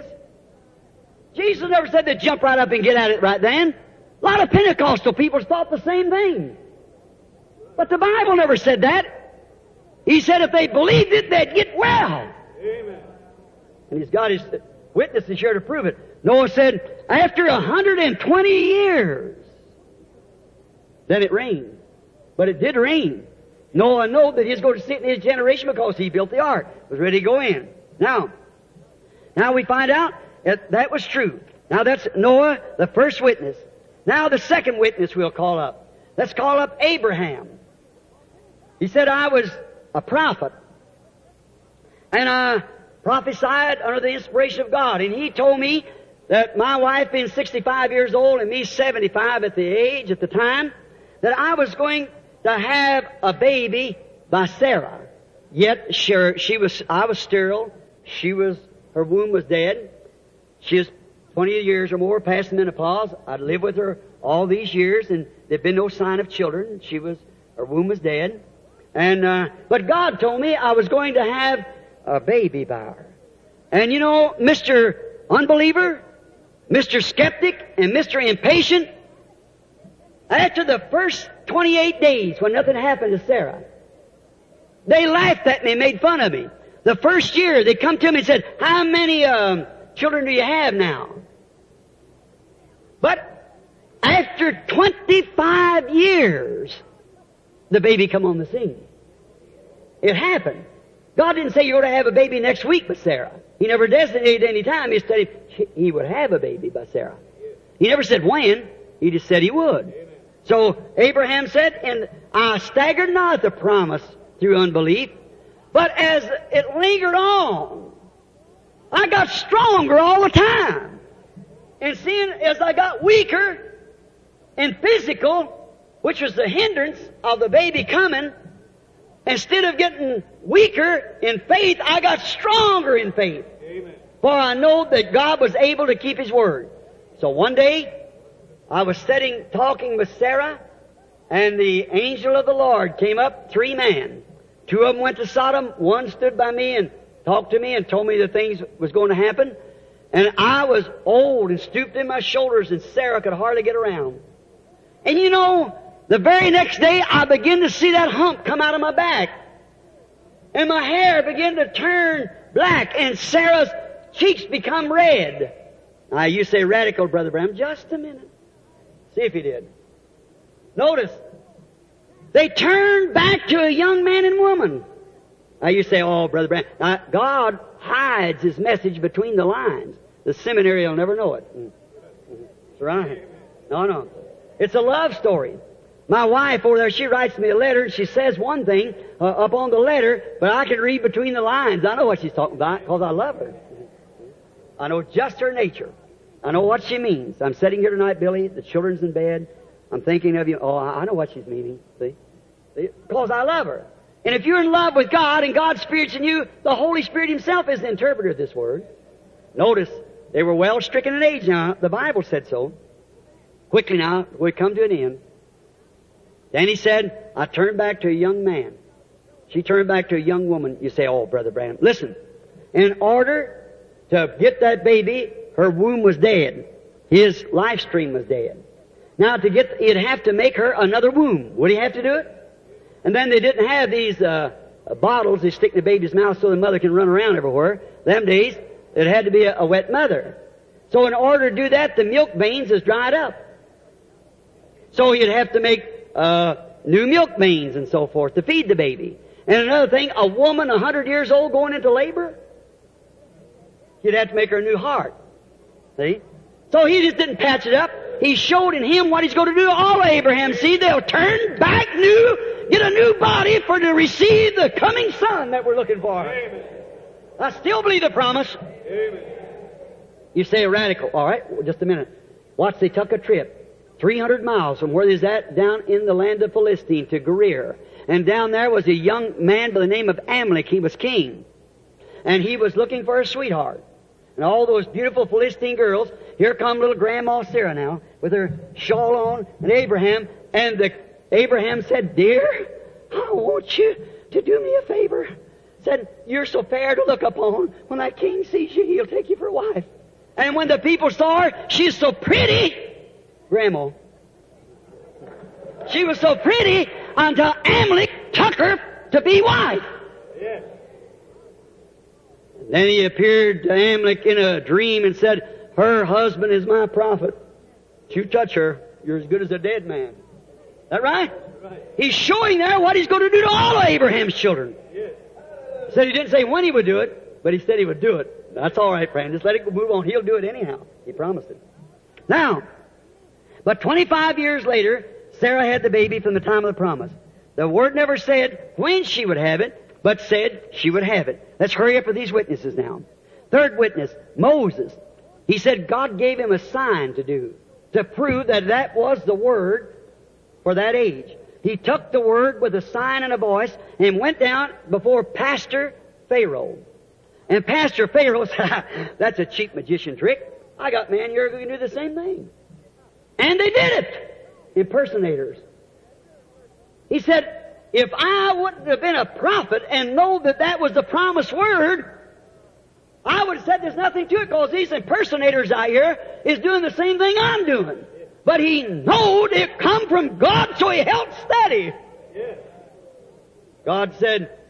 Speaker 2: Jesus never said to jump right up and get at it right then. A lot of Pentecostal people thought the same thing. But the Bible never said that. He said if they believed it, they'd get well.
Speaker 1: Amen.
Speaker 2: And he's got his witnesses here to prove it. Noah said, after a hundred and twenty years, then it rained. But it did rain. Noah knew that he was going to see it in his generation because he built the ark, was ready to go in. Now, now we find out that that was true. Now that's Noah, the first witness. Now the second witness we'll call up. Let's call up Abraham. He said, I was a prophet. And I prophesied under the inspiration of God. And he told me that my wife being sixty-five years old and me seventy-five at the age at the time, that I was going to have a baby by Sarah. Yet sure, she was, I was sterile. She was, her womb was dead. She was twenty years or more past menopause. I'd lived with her all these years, and there'd been no sign of children. She was, her womb was dead. And, uh, but God told me I was going to have a baby by her. And you know, Mister Unbeliever, Mister Skeptic, and Mister Impatient, after the first twenty-eight days when nothing happened to Sarah, They laughed at me, made fun of me. The first year, they come to me and said, how many um, children do you have now? But after twenty-five years, the baby come on the scene. It happened. God didn't say you're going to have a baby next week by Sarah. He never designated any time. He said he would have a baby by Sarah. He never said when. He just said he would. So Abraham said, and I staggered not at the promise through unbelief, but as it lingered on, I got stronger all the time. And seeing as I got weaker in physical, which was the hindrance of the baby coming, instead of getting weaker in faith, I got stronger in faith.
Speaker 1: Amen.
Speaker 2: For I know that God was able to keep His word. So one day, I was sitting talking with Sarah, and the angel of the Lord came up, three men. Two of them went to Sodom. One stood by me and talked to me and told me the things was going to happen. And I was old and stooped in my shoulders, and Sarah could hardly get around. And you know, the very next day, I began to see that hump come out of my back. And my hair began to turn black, and Sarah's cheeks become red. Now, you say radical, Brother Branham. Just a minute. See if he did. Notice, they turned back to a young man and woman. Now, you say, oh, Brother Branham. Now, God hides His message between the lines. The seminary will never know it. That's right. No, no. It's a love story. My wife over there, she writes me a letter, and she says one thing uh, up on the letter, but I can read between the lines. I know what she's talking about because I love her. I know just her nature. I know what she means. I'm sitting here tonight, Billy. The children's in bed. I'm thinking of you. Oh, I know what she's meaning. See? See? Because I love her. And if you're in love with God and God's Spirit's in you, the Holy Spirit Himself is the interpreter of this Word. Notice, they were well stricken in age now. The Bible said so. Quickly now, we come to an end. Then he said, I turned back to a young man. She turned back to a young woman. You say, oh, Brother Branham. Listen, in order to get that baby, her womb was dead. His life stream was dead. Now, to get, he'd have to make her another womb. Would he have to do it? And then they didn't have these uh, bottles they stick in the baby's mouth so the mother can run around everywhere. Them days, it had to be a, a wet mother. So in order to do that, the milk veins is dried up. So you'd have to make uh, new milk veins and so forth to feed the baby. And another thing, a woman a hundred years old going into labor, you'd have to make her a new heart. See? So he just didn't patch it up. He showed in him what he's going to do to all of Abraham's seed. They'll turn back new, get a new body for to receive the coming son that we're looking for.
Speaker 1: Amen.
Speaker 2: I still believe the promise.
Speaker 1: Amen.
Speaker 2: You say a radical. All right, well, just a minute. Watch, they took a trip. three hundred miles from where they's at down in the land of Philistine to Gerar. And down there was a young man by the name of Amalek. He was king. And he was looking for a sweetheart. And all those beautiful Philistine girls, here come little Grandma Sarah now, with her shawl on, and Abraham. And the, Abraham said, dear, I want you to do me a favor. Said, you're so fair to look upon. When that king sees you, he'll take you for a wife. And when the people saw her, she's so pretty. Grandma. She was so pretty until Amalek took her to be wife.
Speaker 1: Yes.
Speaker 2: Then he appeared to Amalek in a dream and said, her husband is my prophet. If you touch her, you're as good as a dead man. Is that right?
Speaker 1: Right.
Speaker 2: He's showing there what he's going to do to all of Abraham's children.
Speaker 1: Yes.
Speaker 2: Said he didn't say when he would do it, but he said he would do it. That's all right, friend. Just let it move on. He'll do it anyhow. He promised it. Now, but twenty-five years later, Sarah had the baby from the time of the promise. The Word never said when she would have it, but said she would have it. Let's hurry up with these witnesses now. Third witness, Moses. He said God gave him a sign to do, to prove that that was the Word for that age. He took the Word with a sign and a voice and went down before Pastor Pharaoh. And Pastor Pharaoh said, that's a cheap magician trick. I got man, you're going to do the same thing. And they did it. Impersonators. He said, if I wouldn't have been a prophet and know that that was the promised word, I would have said there's nothing to it because these impersonators out here is doing the same thing I'm doing. But he knowed it come from God, so he held steady.
Speaker 1: Yes.
Speaker 2: God said,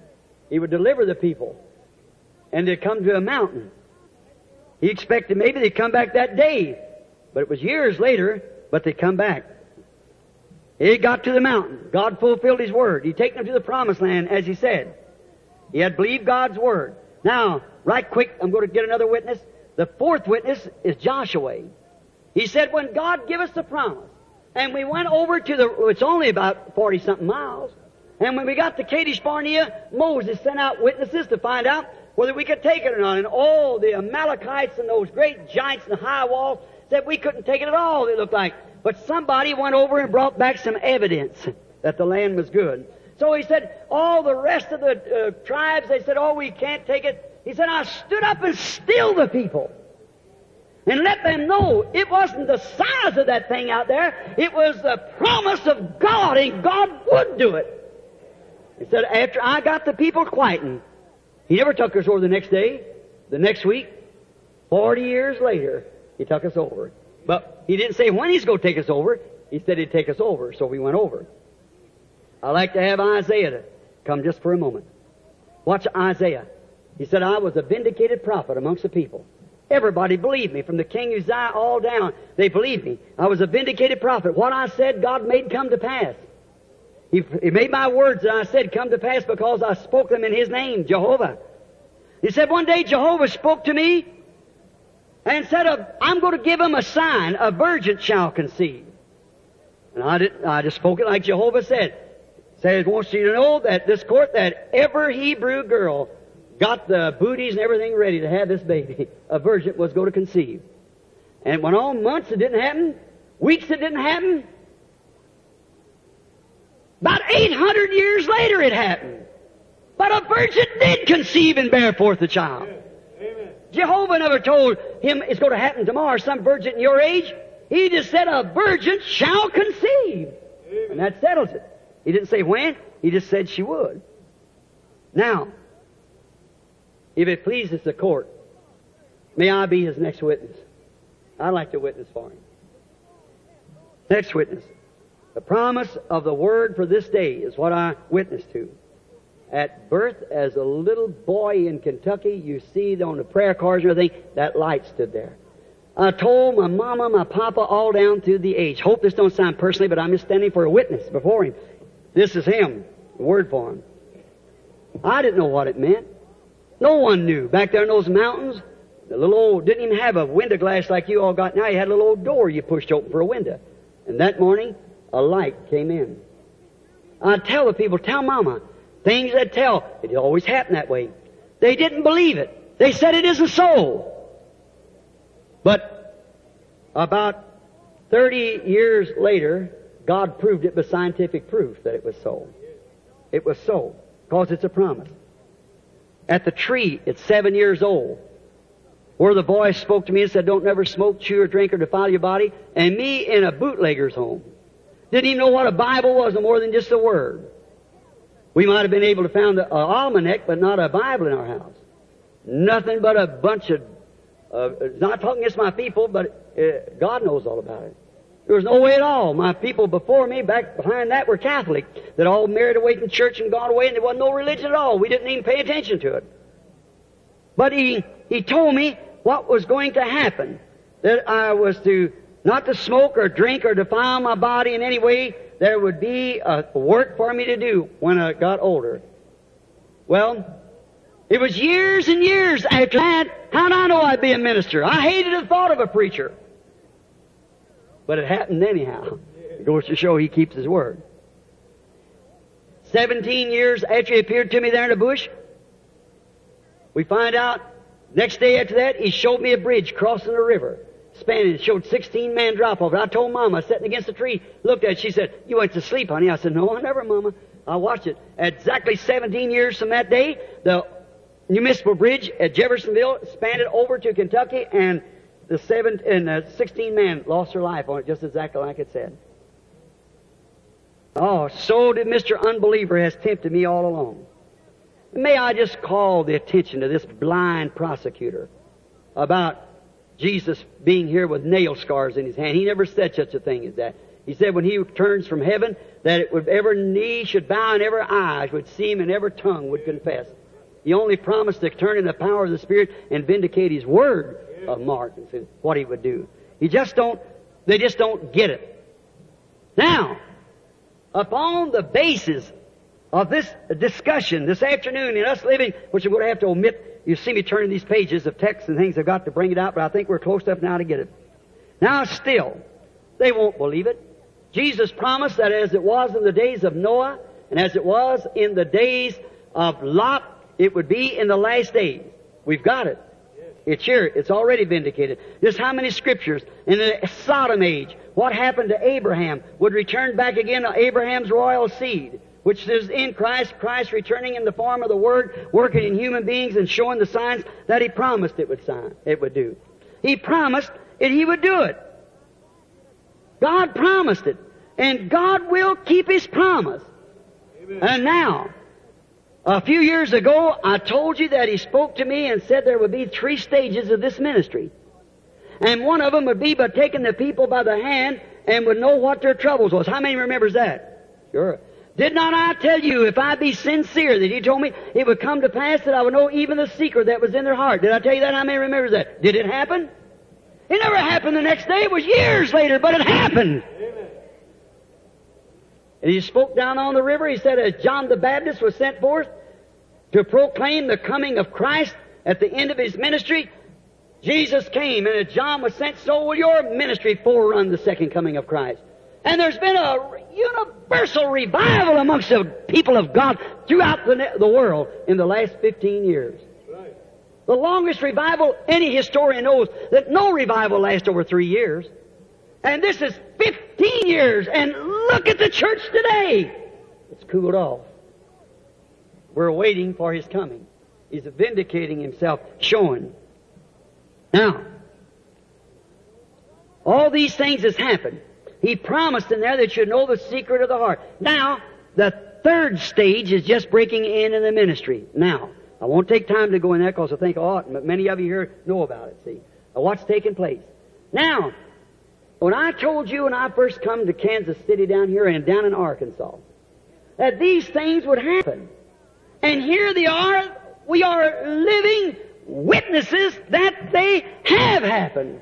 Speaker 2: He would deliver the people. And they'd come to a mountain. He expected maybe they'd come back that day. But it was years later, but they come back. He got to the mountain. God fulfilled His word. He'd taken them to the promised land, as He said. He had believed God's word. Now, right quick, I'm going to get another witness. The fourth witness is Joshua. He said, when God gave us the promise, and we went over to the, it's only about forty-something miles, and when we got to Kadesh Barnea, Moses sent out witnesses to find out whether we could take it or not. And all the Amalekites and those great giants and high walls said we couldn't take it at all, they looked like. But somebody went over and brought back some evidence that the land was good. So he said, all the rest of the uh, tribes, they said, oh, we can't take it. He said, I stood up and stilled the people and let them know it wasn't the size of that thing out there. It was the promise of God, and God would do it. He said, after I got the people quieting, He never took us over the next day, the next week. Forty years later, He took us over. But He didn't say when He's going to take us over. He said He'd take us over, so we went over. I'd like to have Isaiah to come just for a moment. Watch Isaiah. He said, I was a vindicated prophet amongst the people. Everybody believed me, from the king Uzziah all down. They believed me. I was a vindicated prophet. What I said, God made come to pass. He, he made my words that I said come to pass because I spoke them in His name, Jehovah. He said one day Jehovah spoke to me and said, I'm going to give him a sign. A virgin shall conceive. And I, did, I just spoke it like Jehovah said. Said, wants you to know that this court, that every Hebrew girl got the booties and everything ready to have this baby. A virgin was going to conceive. And it went on months, it didn't happen. Weeks, it didn't happen. About eight hundred years later, it happened. But a virgin did conceive and bear forth a child.
Speaker 1: Amen.
Speaker 2: Jehovah never told him it's going to happen tomorrow, some virgin in your age. He just said a virgin shall conceive.
Speaker 1: Amen.
Speaker 2: And that settles it. He didn't say when, He just said she would. Now, if it pleases the court, may I be His next witness. I'd like to witness for Him. Next witness. The promise of the word for this day is what I witnessed to. At birth, as a little boy in Kentucky, you see on the prayer cards and everything, that light stood there. I told my mama, my papa, all down through the age. Hope this don't sound personally, but I'm just standing for a witness before Him. This is Him, the word for Him. I didn't know what it meant. No one knew. Back there in those mountains, the little old, didn't even have a window glass like you all got now. You had a little old door you pushed open for a window. And that morning, a light came in. I tell the people, tell Mama, things that tell, it always happened that way. They didn't believe it. They said it isn't so. But about thirty years later, God proved it by scientific proof that it was so. It was so, because it's a promise. At the tree, it's seven years old, where the voice spoke to me and said, don't never smoke, chew, or drink, or defile your body, and me in a bootlegger's home. Didn't even know what a Bible was, no more than just a word. We might have been able to find an almanac, but not a Bible in our house. Nothing but a bunch of, uh, not talking against my people, but uh, God knows all about it. There was no way at all. My people before me, back behind that, were Catholic, that all married away from church and gone away, and there wasn't no religion at all. We didn't even pay attention to it. But he, he told me what was going to happen, that I was to not to smoke or drink or defile my body in any way. There would be a work for me to do when I got older. Well, it was years and years after that. How'd I know I'd be a minister? I hated the thought of a preacher. But it happened anyhow. It goes to show He keeps His word. Seventeen years after He appeared to me there in the bush, we find out, next day after that, He showed me a bridge crossing the river. Spanning it, showed sixteen men drop off. I told Mama, sitting against a tree, looked at it. She said, you went to sleep, honey. I said, no, I never, Mama. I watched it. Exactly seventeen years from that day, the municipal bridge at Jeffersonville spanned it over to Kentucky, and the seven and uh, sixteen men lost their life on it, just exactly like it said. Oh, so did Mister Unbeliever has tempted me all along. May I just call the attention to this blind prosecutor about Jesus being here with nail scars in His hand. He never said such a thing as that. He said when He returns from heaven, that it would, every knee should bow and every eye would see Him and every tongue would confess. He only promised to turn in the power of the Spirit and vindicate His Word of Mark and said what He would do. He just don't, they just don't get it. Now, upon the basis of this discussion this afternoon and us living, which I'm going to have to omit, you see me turning these pages of text and things I've got to bring it out, but I think we're close enough now to get it. Now still, they won't believe it. Jesus promised that as it was in the days of Noah and as it was in the days of Lot, it would be in the last days. We've got it. It's here. It's already vindicated. Just how many scriptures in the Sodom age, what happened to Abraham would return back again to Abraham's royal seed, which is in Christ, Christ returning in the form of the Word, working in human beings and showing the signs that He promised it would sign, it would do. He promised that He would do it. God promised it. And God will keep His promise. Amen. And now, a few years ago, I told you that He spoke to me and said there would be three stages of this ministry. And one of them would be by taking the people by the hand and would know what their troubles was. How many remembers that? Sure. Did not I tell you, if I be sincere, that He told me it would come to pass that I would know even the secret that was in their heart? Did I tell you that? How many remembers that? Did it happen? It never happened the next day. It was years later, but it happened.
Speaker 1: Amen.
Speaker 2: And He spoke down on the river. He said, as John the Baptist was sent forth to proclaim the coming of Christ at the end of His ministry, Jesus came. And as John was sent, so will your ministry forerun the second coming of Christ. And there's been a universal revival amongst the people of God throughout the, the world in the last fifteen years.
Speaker 1: Right.
Speaker 2: The longest revival, any historian knows that no revival lasts over three years. And this is fifteen years, and look at the church today. It's cooled off. We're waiting for His coming. He's vindicating Himself, showing. Now, all these things has happened. He promised in there that you know the secret of the heart. Now, the third stage is just breaking in in the ministry. Now, I won't take time to go in there because I think, oh, many of you here know about it, see. What's taking place. Now, when I told you when I first come to Kansas City down here and down in Arkansas, that these things would happen. And here they are, we are living witnesses that they have happened.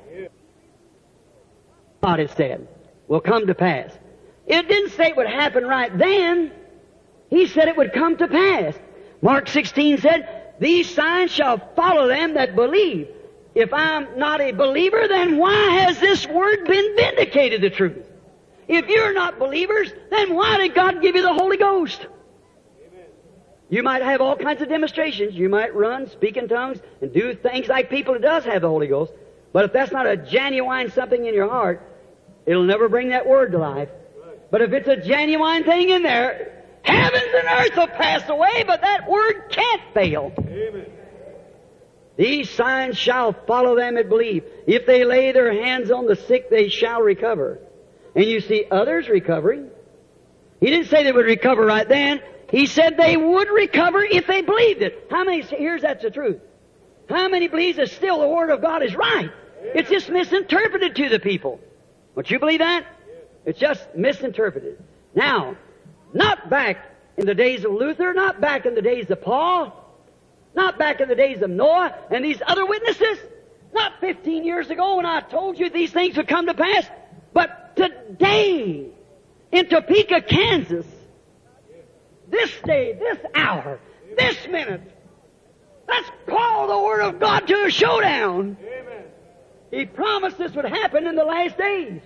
Speaker 2: God has said, will come to pass. It didn't say it would happen right then. He said it would come to pass. Mark sixteen said, these signs shall follow them that believe. If I'm not a believer, then why has this word been vindicated the truth? If you're not believers, then why did God give you the Holy Ghost?
Speaker 1: Amen.
Speaker 2: You might have all kinds of demonstrations. You might run, speak in tongues, and do things like people who does have the Holy Ghost. But if that's not a genuine something in your heart, it'll never bring that word to life.
Speaker 1: Right.
Speaker 2: But if it's a genuine thing in there, heavens and earth will pass away, but that word can't fail.
Speaker 1: Amen.
Speaker 2: These signs shall follow them that believe. If they lay their hands on the sick, they shall recover. And you see others recovering. He didn't say they would recover right then. He said they would recover if they believed it. How many hears that's the truth? How many believes that still the Word of God is right? It's just misinterpreted to the people. Don't you believe that? It's just misinterpreted. Now, not back in the days of Luther, not back in the days of Paul, not back in the days of Noah and these other witnesses, not fifteen years ago when I told you these things would come to pass, but today in Topeka, Kansas, this day, this hour, this minute, let's call the Word of God to a showdown.
Speaker 1: Amen.
Speaker 2: He promised this would happen in the last days.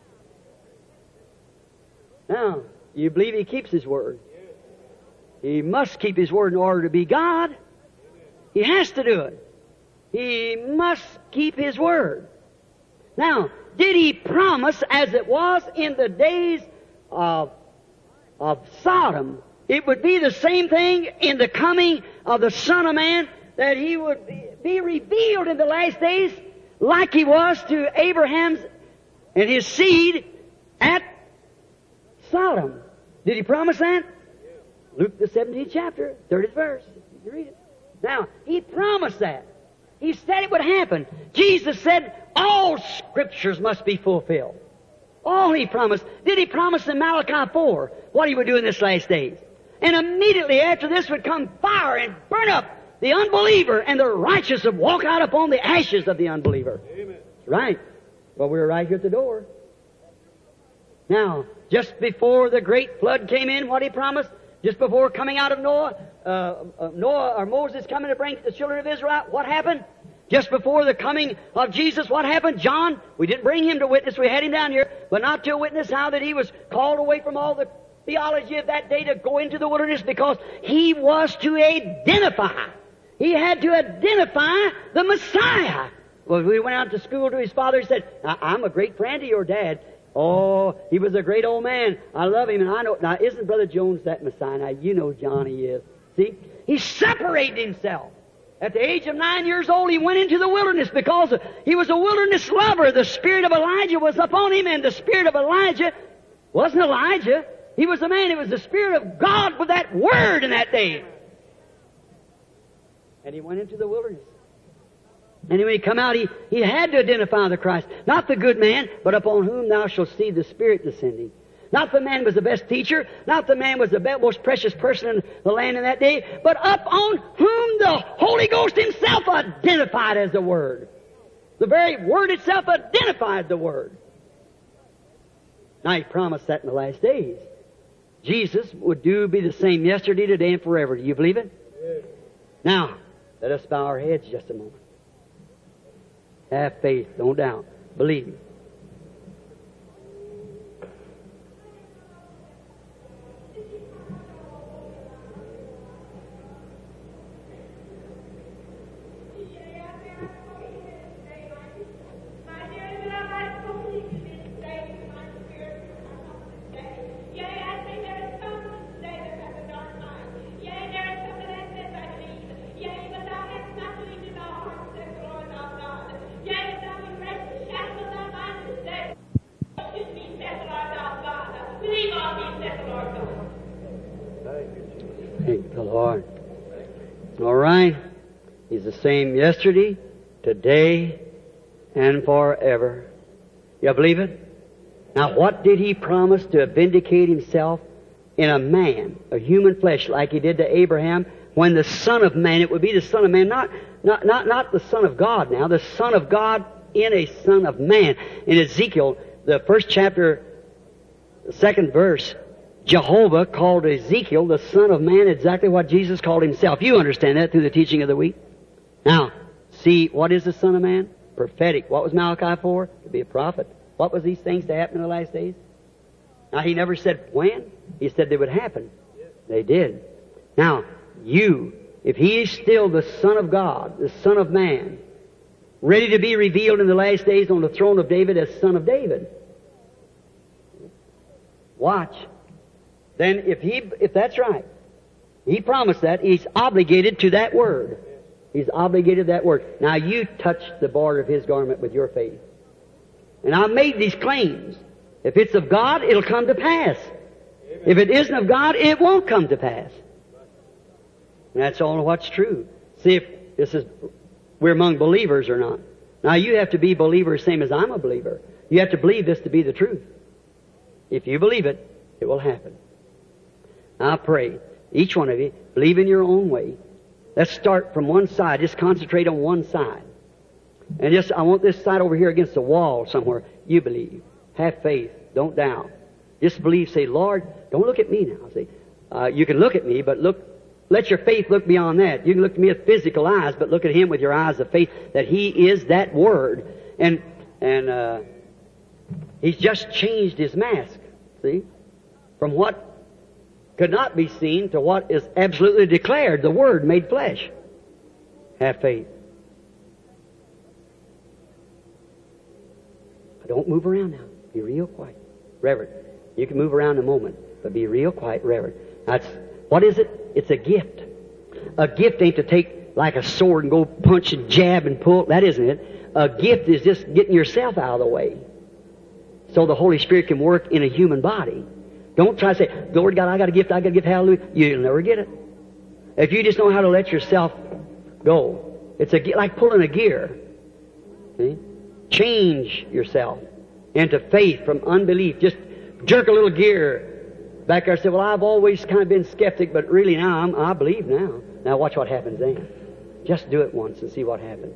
Speaker 2: Now, you believe He keeps His Word? He must keep His Word in order to be God. He has to do it. He must keep His Word. Now, did He promise, as it was in the days of, of Sodom, it would be the same thing in the coming of the Son of Man, that He would be revealed in the last days like He was to Abraham's and his seed at Sodom? Did He promise that? Luke the seventeenth chapter, thirtieth verse. You read it. Now, He promised that. He said it would happen. Jesus said all Scriptures must be fulfilled. All He promised. Did He promise in Malachi four what He would do in this last days? And immediately after this would come fire and burn up the unbeliever, and the righteous would walk out upon the ashes of the unbeliever.
Speaker 1: Amen.
Speaker 2: That's right. Well, we're right here at the door. Now, just before the great flood came in, what He promised, just before coming out of Noah, uh, uh, Noah or Moses coming to bring the children of Israel out, what happened? Just before the coming of Jesus, what happened? John, we didn't bring him to witness, we had him down here, but not to witness how that he was called away from all the theology of that day to go into the wilderness, because he was to identify. He had to identify the Messiah. Well, we went out to school to his father, he said, I'm a great friend of your dad. Oh, he was a great old man. I love him, and I know. Now, isn't Brother Jones that Messiah? Now, you know Johnny is. See? He separated himself. At the age of nine years old, he went into the wilderness because he was a wilderness lover. The spirit of Elijah was upon him, and the spirit of Elijah wasn't Elijah. He was the man. It was the Spirit of God with that Word in that day. And he went into the wilderness. And when he come out, he, he had to identify the Christ. Not the good man, but upon whom thou shalt see the Spirit descending. Not the man was the best teacher, not the man was the best, most precious person in the land in that day, but upon whom the Holy Ghost Himself identified as the Word. The very Word itself identified the Word. Now He promised that in the last days. Jesus would do be the same yesterday, today, and forever. Do you believe it?
Speaker 1: Yes.
Speaker 2: Now, let us bow our heads just a moment. Have faith, don't doubt. Believe. Thank the Lord. All right. He's the same yesterday, today, and forever. You believe it? Now, what did He promise to vindicate Himself in a man, a human flesh, like He did to Abraham, when the Son of Man, it would be the Son of Man, not, not, not, not the Son of God now, the Son of God in a Son of Man. In Ezekiel, the first chapter, the second verse, Jehovah called Ezekiel the Son of Man exactly what Jesus called Himself. You understand that through the teaching of the week. Now, see, what is the Son of Man? Prophetic. What was Malachi for? To be a prophet. What was these things to happen in the last days? Now, He never said when. He said they would happen. They did. Now, you, if He is still the Son of God, the Son of Man, ready to be revealed in the last days on the throne of David as Son of David, watch. Then if he, if that's right, He promised that, He's obligated to that Word. He's obligated to that Word. Now you touch the border of His garment with your faith. And I've made these claims. If it's of God, it'll come to pass. Amen. If it isn't of God, it won't come to pass. And that's all what's true. See if this is, we're among believers or not. Now you have to be believers same as I'm a believer. You have to believe this to be the truth. If you believe it, it will happen. I pray, each one of you, believe in your own way. Let's start from one side. Just concentrate on one side. And just, I want this side over here against the wall somewhere. You believe. Have faith. Don't doubt. Just believe. Say, Lord, don't look at me now. Say, uh, you can look at me, but look, let your faith look beyond that. You can look at me with physical eyes, but look at Him with your eyes of faith that He is that Word. And, and, uh, He's just changed His mask. See? From what could not be seen to what is absolutely declared, the Word made flesh. Have faith. Don't move around now. Be real quiet. Reverend, you can move around in a moment, but be real quiet, Reverend. That's, what is it? It's a gift. A gift ain't to take like a sword and go punch and jab and pull. That isn't it. A gift is just getting yourself out of the way so the Holy Spirit can work in a human body. Don't try to say, Lord God, I got a gift, I got a gift, hallelujah. You'll never get it. If you just know how to let yourself go. It's a, like pulling a gear. See? Change yourself
Speaker 3: into faith from unbelief. Just jerk a little gear back there and say, well, I've always kind of been skeptic, but really now I'm, I believe now. Now watch what happens then. Just do it once and see what happens.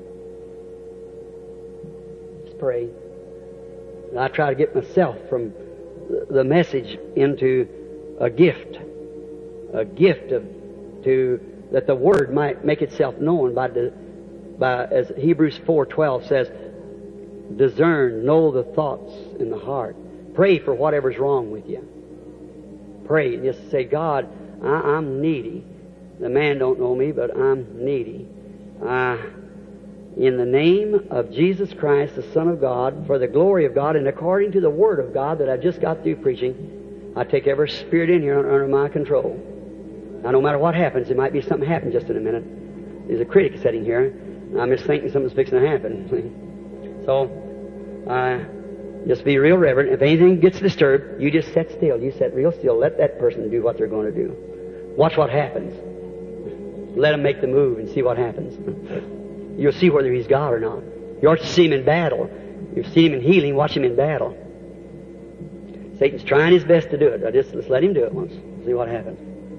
Speaker 3: Let's pray. And I try to get myself from the message into a gift. A gift of, to, that the Word might make itself known by, the, by as Hebrews four twelve says, discern, know the thoughts in the heart. Pray for whatever's wrong with you. Pray and just say, God, I, I'm needy. The man don't know me, but I'm needy. Uh, in the name of Jesus Christ, the Son of God, for the glory of God, and according to the Word of God that I've just got through preaching, I take every spirit in here under my control. Now, no matter what happens, there might be something happen just in a minute. There's a critic sitting here, and I'm just thinking something's fixing to happen. So, uh, just be real reverent. If anything gets disturbed, you just sit still. You sit real still. Let that person do what they're going to do. Watch what happens. Let him make the move and see what happens. You'll see whether he's God or not. You ought to see him in battle. You've seen him in healing, watch him in battle. Satan's trying his best to do it. I just, just let him do it once. See what happens.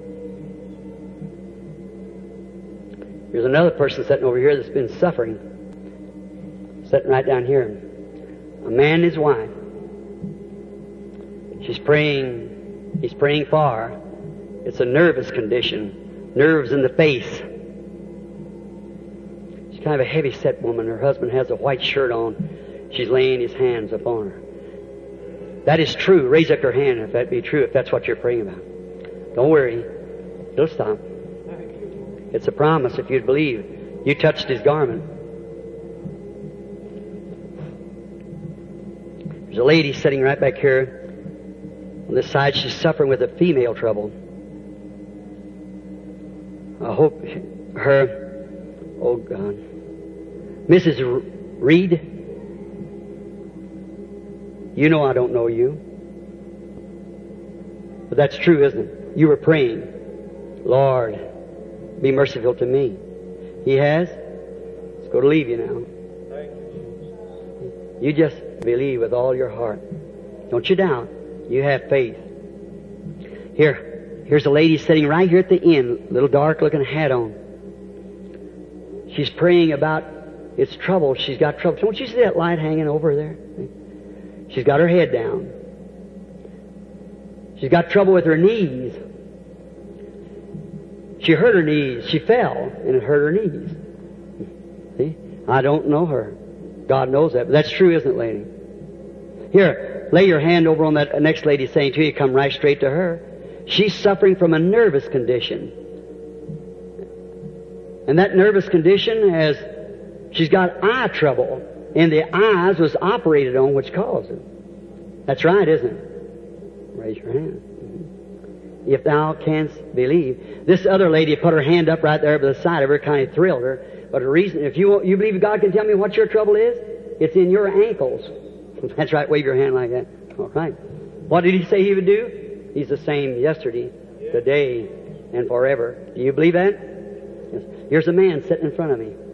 Speaker 3: There's another person sitting over here that's been suffering. Sitting right down here. A man and his wife. She's praying, he's praying for her. It's a nervous condition. Nerves in the face. She's kind of a heavy-set woman. Her husband has a white shirt on. She's laying his hands upon her. That is true. Raise up your hand if that be true, if that's what you're praying about. Don't worry. It'll stop. It's a promise if you'd believe. You touched his garment. There's a lady sitting right back here. On this side, she's suffering with a female trouble. I hope her, oh God, Missus Reed, you know I don't know you. But that's true, isn't it? You were praying, Lord, be merciful to me. He has? It's going to leave you now. You just believe with all your heart. Don't you doubt. You have faith. Here. Here's a lady sitting right here at the end, little dark-looking hat on. She's praying about its trouble. She's got trouble. Don't you see that light hanging over there? She's got her head down. She's got trouble with her knees. She hurt her knees. She fell, and it hurt her knees. See? I don't know her. God knows that, but that's true, isn't it, lady? Here, lay your hand over on that next lady saying to you, come right straight to her. She's suffering from a nervous condition. And that nervous condition has, she's got eye trouble. And the eyes was operated on, which caused it. That's right, isn't it? Raise your hand. Mm-hmm. If thou canst believe. This other lady put her hand up right there by the side of her, kind of thrilled her. But the reason, if you you believe God can tell me what your trouble is, it's in your ankles. That's right, wave your hand like that. All right. What did he say he would do? He's the same yesterday, today, and forever. Do you believe that? Yes. Here's a man sitting in front of me.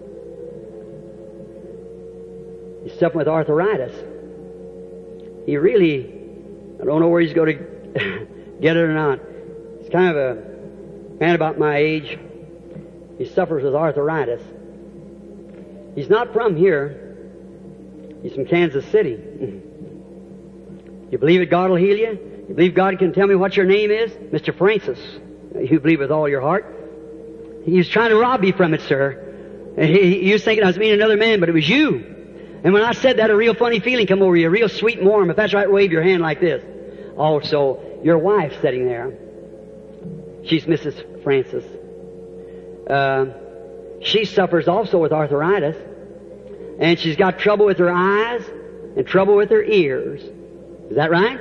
Speaker 3: He's suffering with arthritis. He really, I don't know where he's going to get it or not. He's kind of a man about my age. He suffers with arthritis. He's not from here. He's from Kansas City. You believe that God will heal you? You believe God can tell me what your name is? Mister Francis. You believe with all your heart? He was trying to rob you from it, sir. He, he was thinking I was meeting another man, but it was you. And when I said that, a real funny feeling come over you, a real sweet and warm. If that's right, wave your hand like this. Also, your wife sitting there. She's Missus Francis. Uh, she suffers also with arthritis. And she's got trouble with her eyes and trouble with her ears. Is that right?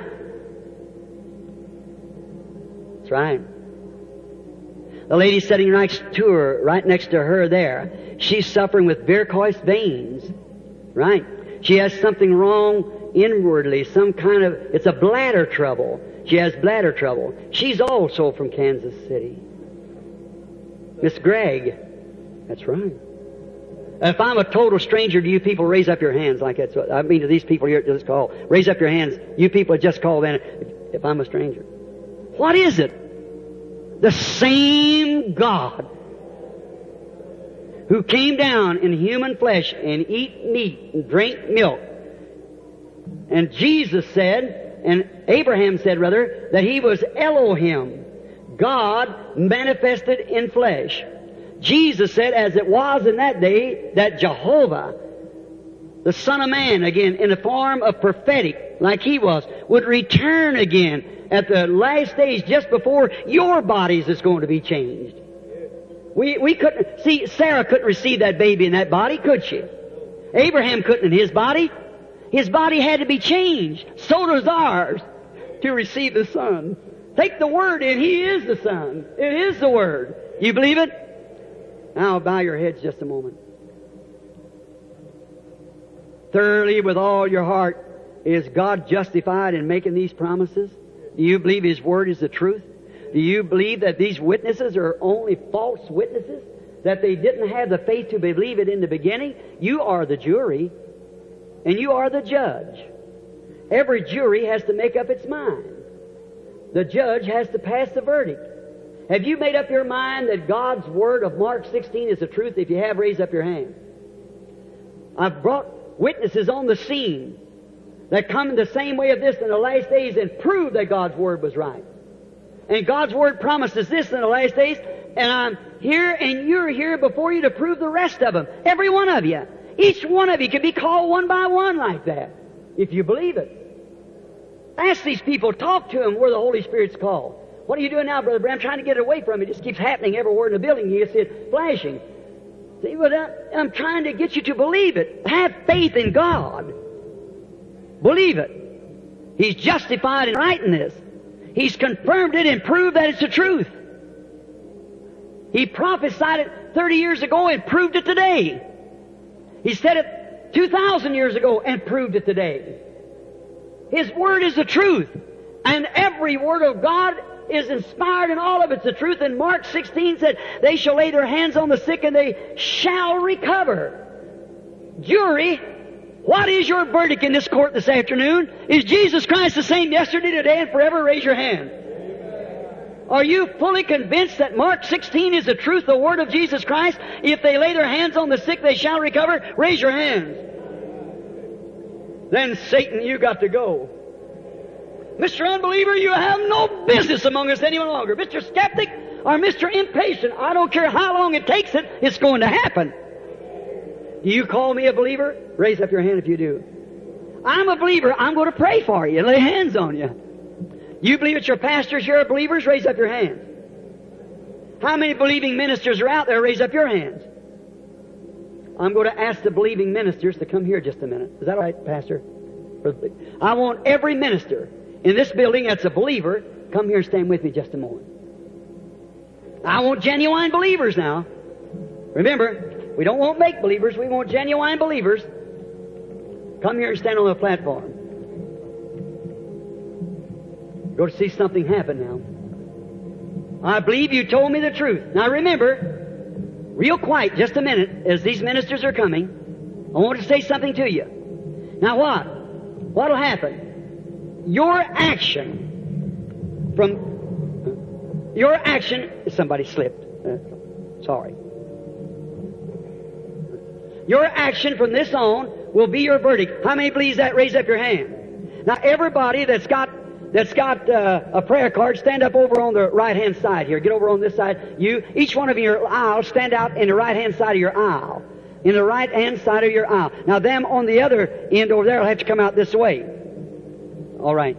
Speaker 3: That's right. The lady sitting right to her, right next to her there, she's suffering with varicose veins. Right. She has something wrong inwardly, some kind of, it's a bladder trouble. She has bladder trouble. She's also from Kansas City. Miss Gregg. That's right. If I'm a total stranger to you people, raise up your hands like that's what I mean to these people here at this call. Raise up your hands. You people that just called in. If, if I'm a stranger. What is it? The same God who came down in human flesh and eat meat and drink milk. And Jesus said, and Abraham said rather, that he was Elohim, God manifested in flesh. Jesus said, as it was in that day, that Jehovah, the Son of Man, again, in the form of prophetic, like He was, would return again at the last days just before your bodies is going to be changed. We, we couldn't, see, Sarah couldn't receive that baby in that body, could she? Abraham couldn't in his body. His body had to be changed. So does ours to receive the Son. Take the Word in. He is the Son. It is the Word. You believe it? Now bow your heads just a moment. Thoroughly with all your heart, is God justified in making these promises? Do you believe His Word is the truth? Do you believe that these witnesses are only false witnesses? That they didn't have the faith to believe it in the beginning? You are the jury, and you are the judge. Every jury has to make up its mind. The judge has to pass the verdict. Have you made up your mind that God's Word of Mark sixteen is the truth? If you have, raise up your hand. I've brought witnesses on the scene that come in the same way of this in the last days and prove that God's Word was right. And God's Word promises this in the last days, and I'm here and you're here before you to prove the rest of them. Every one of you. Each one of you can be called one by one like that, if you believe it. Ask these people, talk to them where the Holy Spirit's called. What are you doing now, Brother Branham? I'm trying to get it away from it. It just keeps happening everywhere in the building. You see it flashing. See, well, I'm trying to get you to believe it. Have faith in God. Believe it. He's justified in writing this. He's confirmed it and proved that it's the truth. He prophesied it thirty years ago and proved it today. He said it two thousand years ago and proved it today. His Word is the truth. And every Word of God is inspired and all of it's the truth. And Mark sixteen said, they shall lay their hands on the sick and they shall recover. Jury, what is your verdict in this court this afternoon? Is Jesus Christ the same yesterday, today, and forever? Raise your hand. Are you fully convinced that Mark sixteen is the truth, the Word of Jesus Christ? If they lay their hands on the sick, they shall recover? Raise your hands. Then Satan, you got to go. Mister Unbeliever, you have no business among us any longer. Mister Skeptic or Mister Impatient, I don't care how long it takes it, it's going to happen. Do you call me a believer? Raise up your hand if you do. I'm a believer. I'm going to pray for you and lay hands on you. You believe that your pastors here are believers? Raise up your hands. How many believing ministers are out there? Raise up your hands. I'm going to ask the believing ministers to come here just a minute. Is that all right, Pastor? I want every minister in this building that's a believer, come here and stand with me just a moment. I want genuine believers now. Remember, we don't want make believers, we want genuine believers. Come here and stand on the platform. Go to see something happen now. I believe you told me the truth. Now remember, real quiet, just a minute, as these ministers are coming, I want to say something to you. Now what? What'll happen? Your action from your action, somebody slipped. Uh, sorry. Your action from this on will be your verdict. How many believes that? Raise up your hand. Now everybody that's got that's got uh, a prayer card, stand up over on the right hand side here. Get over on this side. You, each one of your aisle, stand out in the right hand side of your aisle. In the right hand side of your aisle. Now them on the other end over there will have to come out this way. All right.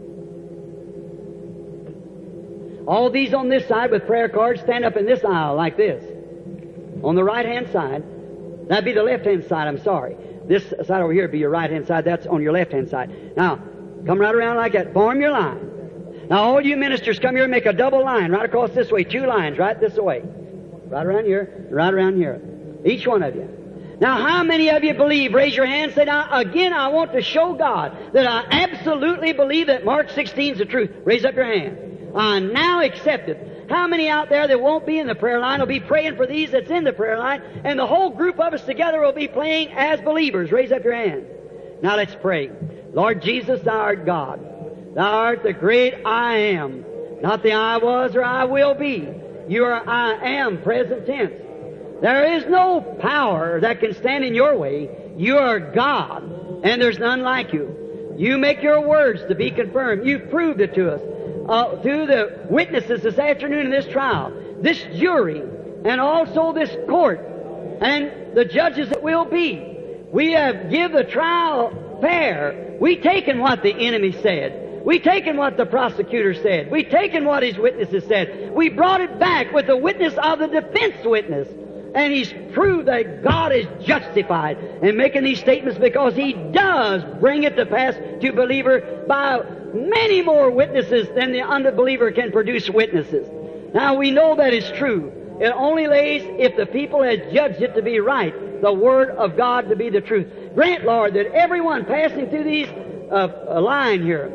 Speaker 3: All these on this side with prayer cards, stand up in this aisle like this. On the right-hand side. That'd be the left-hand side, I'm sorry. This side over here would be your right-hand side. That's on your left-hand side. Now, come right around like that. Form your line. Now, all you ministers, come here and make a double line right across this way. Two lines right this way. Right around here. Right around here. Each one of you. Now, how many of you believe? Raise your hand. Say, now, again, I want to show God that I absolutely believe that Mark sixteen is the truth. Raise up your hand. I now accept it. How many out there that won't be in the prayer line will be praying for these that's in the prayer line, and the whole group of us together will be praying as believers? Raise up your hand. Now let's pray. Lord Jesus, Thou art God. Thou art the great I am. Not the I was or I will be. You are I am, present tense. There is no power that can stand in your way. You are God, and there's none like you. You make your words to be confirmed. You've proved it to us uh, through the witnesses this afternoon in this trial, this jury, and also this court, and the judges that will be. We have give the trial fair. We've taken what the enemy said. We've taken what the prosecutor said. We've taken what his witnesses said. We brought it back with the witness of the defense witness. And he's proved that God is justified in making these statements, because He does bring it to pass to believer by many more witnesses than the unbeliever can produce witnesses. Now we know that is true. It only lays if the people has judged it to be right, the Word of God to be the truth. Grant, Lord, that everyone passing through these uh, line here,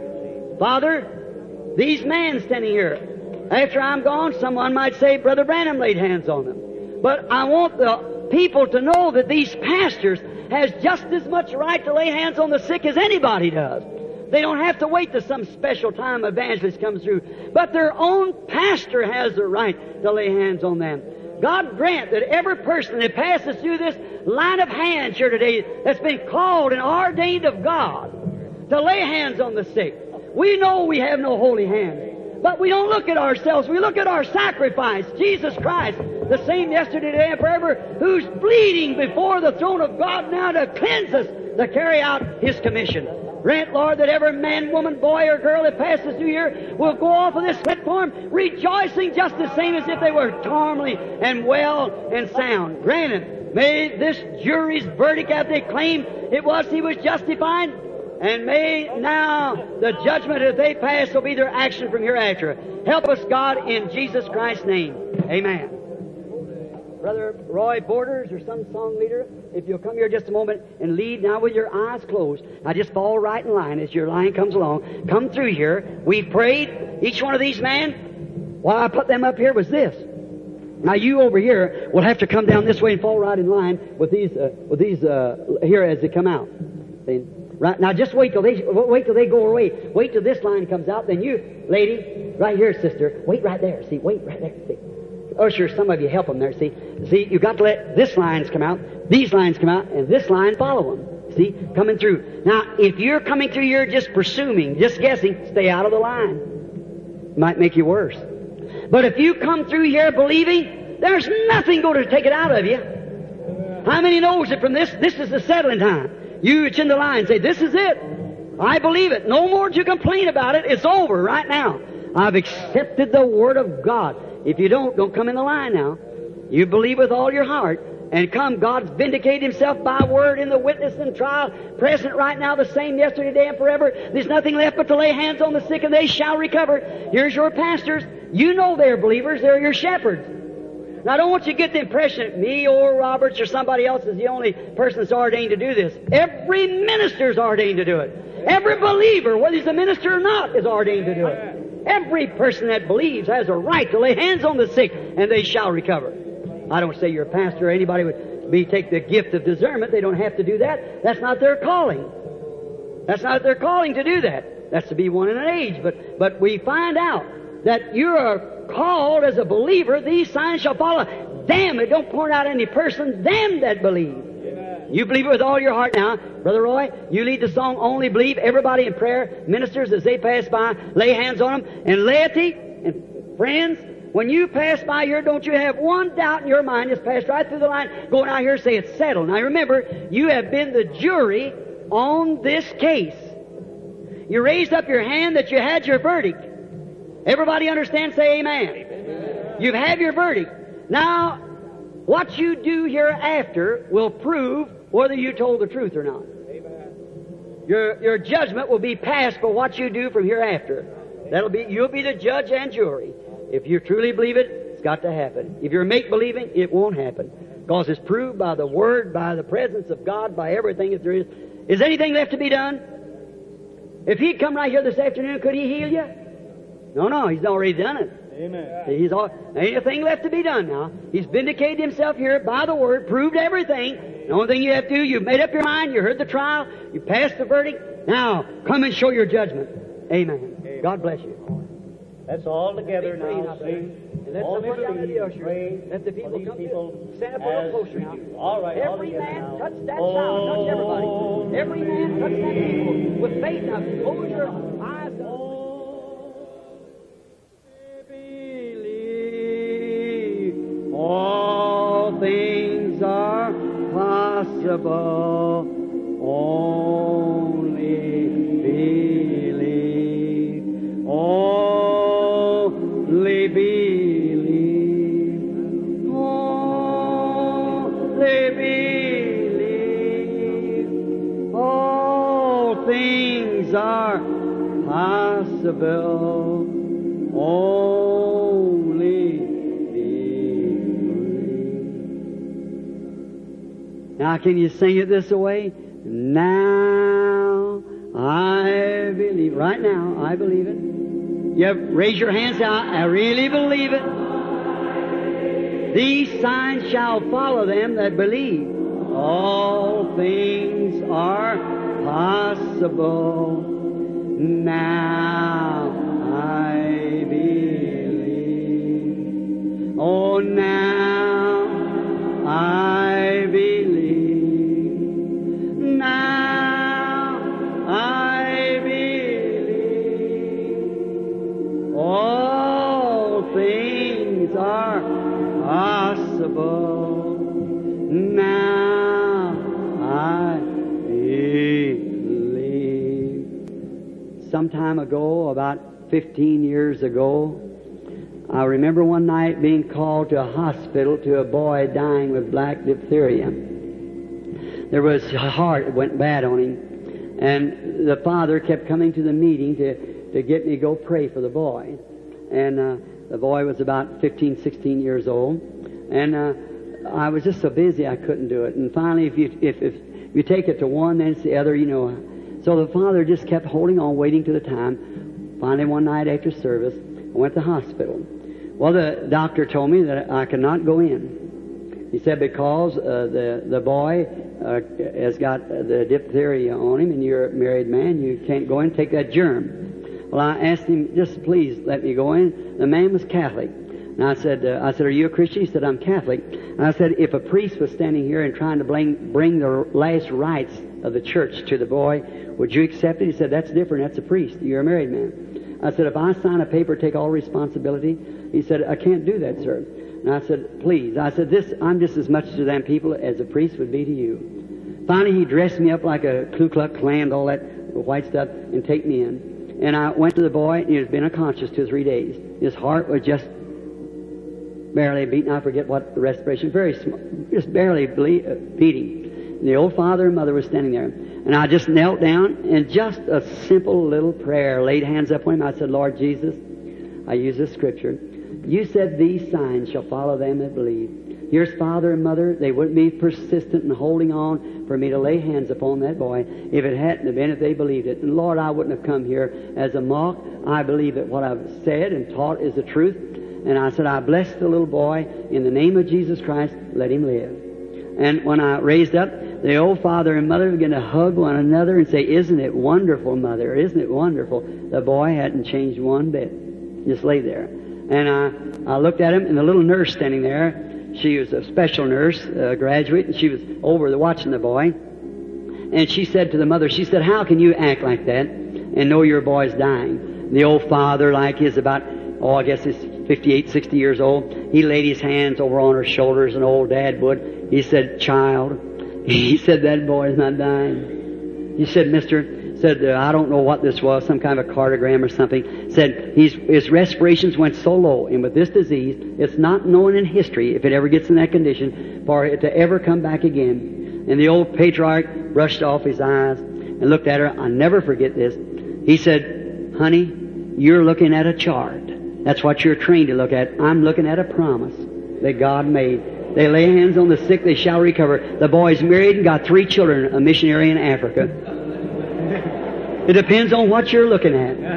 Speaker 3: Father, these men standing here, after I'm gone, someone might say, Brother Branham laid hands on them. But I want the people to know that these pastors has just as much right to lay hands on the sick as anybody does. They don't have to wait till some special time evangelist comes through. But their own pastor has the right to lay hands on them. God grant that every person that passes through this line of hands here today that's been called and ordained of God to lay hands on the sick. We know we have no holy hands. But we don't look at ourselves. We look at our sacrifice, Jesus Christ, the same yesterday, today, and forever, who's bleeding before the throne of God now to cleanse us, to carry out His commission. Grant, Lord, that every man, woman, boy, or girl that passes through here will go off of this platform rejoicing just the same as if they were calmly and well and sound. Granted, may this jury's verdict, as they claim it was, he was justified, and may now the judgment that they pass will be their action from hereafter. Help us, God, in Jesus Christ's name. Amen. Brother Roy Borders or some song leader, if you'll come here just a moment and lead now with your eyes closed. Now just fall right in line as your line comes along. Come through here. We've prayed. Each one of these men, why I put them up here was this. Now you over here will have to come down this way and fall right in line with these, uh, with these uh, here as they come out. See? Right now, just wait till they wait till they go away. Wait till this line comes out. Then you, lady, right here, sister, wait right there. See, wait right there. See, oh, sure, some of you help them there. See, see, you've got to let this lines come out, these lines come out, and this line follow them. See, coming through. Now, if you're coming through here just presuming, just guessing, stay out of the line. It might make you worse. But if you come through here believing, there's nothing going to take it out of you. How many knows that from this, this is the settling time? You that's in the line say, this is it. I believe it. No more to complain about it. It's over right now. I've accepted the Word of God. If you don't, don't come in the line now. You believe with all your heart. And come, God's vindicated Himself by Word in the witness and trial. Present right now, the same yesterday, today, and forever. There's nothing left but to lay hands on the sick and they shall recover. Here's your pastors. You know they're believers. They're your shepherds. Now, I don't want you to get the impression that me or Roberts or somebody else is the only person that's ordained to do this. Every minister is ordained to do it. Every believer, whether he's a minister or not, is ordained to do it. Every person that believes has a right to lay hands on the sick, and they shall recover. I don't say you're a pastor or anybody would be take the gift of discernment. They don't have to do that. That's not their calling. That's not their calling to do that. That's to be one in an age. But but we find out that you're called as a believer, these signs shall follow. Them, it don't point out any person, them that believe. Amen. You believe it with all your heart now. Brother Roy, you lead the song, Only Believe. Everybody in prayer, ministers as they pass by, lay hands on them. And laity and friends, when you pass by here, don't you have one doubt in your mind. Just pass right through the line, go out here and say it's settled. Now remember, you have been the jury on this case. You raised up your hand that you had your verdict. Everybody understand? Say amen. Amen. You've had your verdict. Now, what you do hereafter will prove whether you told the truth or not. Amen. Your your judgment will be passed for what you do from hereafter. That'll be you'll be the judge and jury. If you truly believe it, it's got to happen. If you're make believing, it won't happen, because it's proved by the Word, by the presence of God, by everything that there is. Is anything left to be done? If He'd come right here this afternoon, could He heal you? No, no, He's already done it.
Speaker 1: Amen.
Speaker 3: He's all, there ain't a thing left to be done now. He's vindicated Himself here by the Word, proved everything. The only thing you have to do, you've made up your mind, you heard the trial, you passed the verdict. Now, come and show your judgment. Amen.
Speaker 1: Amen.
Speaker 3: God bless you.
Speaker 1: Let's all together
Speaker 3: Be praying
Speaker 1: now
Speaker 3: out there.
Speaker 1: sing.
Speaker 3: And let
Speaker 1: All
Speaker 3: the down to the
Speaker 1: feet
Speaker 3: ushers.
Speaker 1: pray
Speaker 3: Let the
Speaker 1: for
Speaker 3: people
Speaker 1: these
Speaker 3: come
Speaker 1: people
Speaker 3: stand up a little
Speaker 1: as
Speaker 3: closer now.
Speaker 1: we do. All right, all
Speaker 3: Every
Speaker 1: together
Speaker 3: man
Speaker 1: now.
Speaker 3: touch that child, touch everybody. Every man touch that people with faith. Now close your eyes. Believe all things are possible. Only believe. Only believe. Only believe. All things are possible. Only believe. Now, can you sing it this way? Now I believe. Right now, I believe it. You have, raise your hands out. I really believe it. These signs shall follow them that believe. All things are possible. Now I believe. Oh, now I believe. Now I believe. All things are possible. Now I believe. Some time ago, about fifteen years ago, I remember one night being called to a hospital to a boy dying with black diphtheria. There was a heart that went bad on him, and the father kept coming to the meeting to, to get me to go pray for the boy. And uh, the boy was about fifteen, sixteen years old, and uh, I was just so busy I couldn't do it. And finally, if you if, if you take it to one, then it's the other, you know. So the father just kept holding on, waiting to the time. Finally, one night after service, I went to the hospital. Well, the doctor told me that I could not go in. He said because uh, the the boy uh, has got the diphtheria on him, and you're a married man, you can't go in and take that germ. Well, I asked him, just please let me go in. The man was Catholic. And I said, uh, I said, are you a Christian? He said, I'm Catholic. And I said, if a priest was standing here and trying to bring, bring the last rites of the church to the boy, would you accept it? He said, that's different. That's a priest. You're a married man. I said, if I sign a paper, take all responsibility? He said, I can't do that, sir. And I said, please. I said, this, I'm just as much to them people as a priest would be to you. Finally, he dressed me up like a Ku Klux Klan, all that white stuff, and take me in. And I went to the boy, and he had been unconscious two or three days. His heart was just barely beating. I forget what the respiration, very small, just barely ble- uh, beating. And the old father and mother was standing there. And I just knelt down, and just a simple little prayer, laid hands up on him. I said, Lord Jesus, I use this scripture. You said these signs shall follow them that believe. Here's father and mother. They wouldn't be persistent in holding on for me to lay hands upon that boy if it hadn't have been, if they believed it. And Lord, I wouldn't have come here as a mock. I believe that what I've said and taught is the truth. And I said, I bless the little boy in the name of Jesus Christ. Let him live. And when I raised up, the old father and mother began to hug one another and say, isn't it wonderful, mother? Isn't it wonderful? The boy hadn't changed one bit. Just lay there. And I, I looked at him, and the little nurse standing there, she was a special nurse, a graduate, and she was over there watching the boy. And she said to the mother, she said, how can you act like that and know your boy's dying? And the old father, like he's about, oh, I guess he's fifty-eight, sixty years old, he laid his hands over on her shoulders, and old Dad would. He said, child, he said, that boy's not dying. He said, mister, said, uh, I don't know what this was, some kind of a cardiogram or something. Said, he's, his respirations went so low, and with this disease, it's not known in history, if it ever gets in that condition, for it to ever come back again. And the old patriarch brushed off his eyes and looked at her. I'll never forget this. He said, honey, you're looking at a chart. That's what you're trained to look at. I'm looking at a promise that God made. They lay hands on the sick, they shall recover. The boy's married and got three children, a missionary in Africa. It depends on what you're looking at.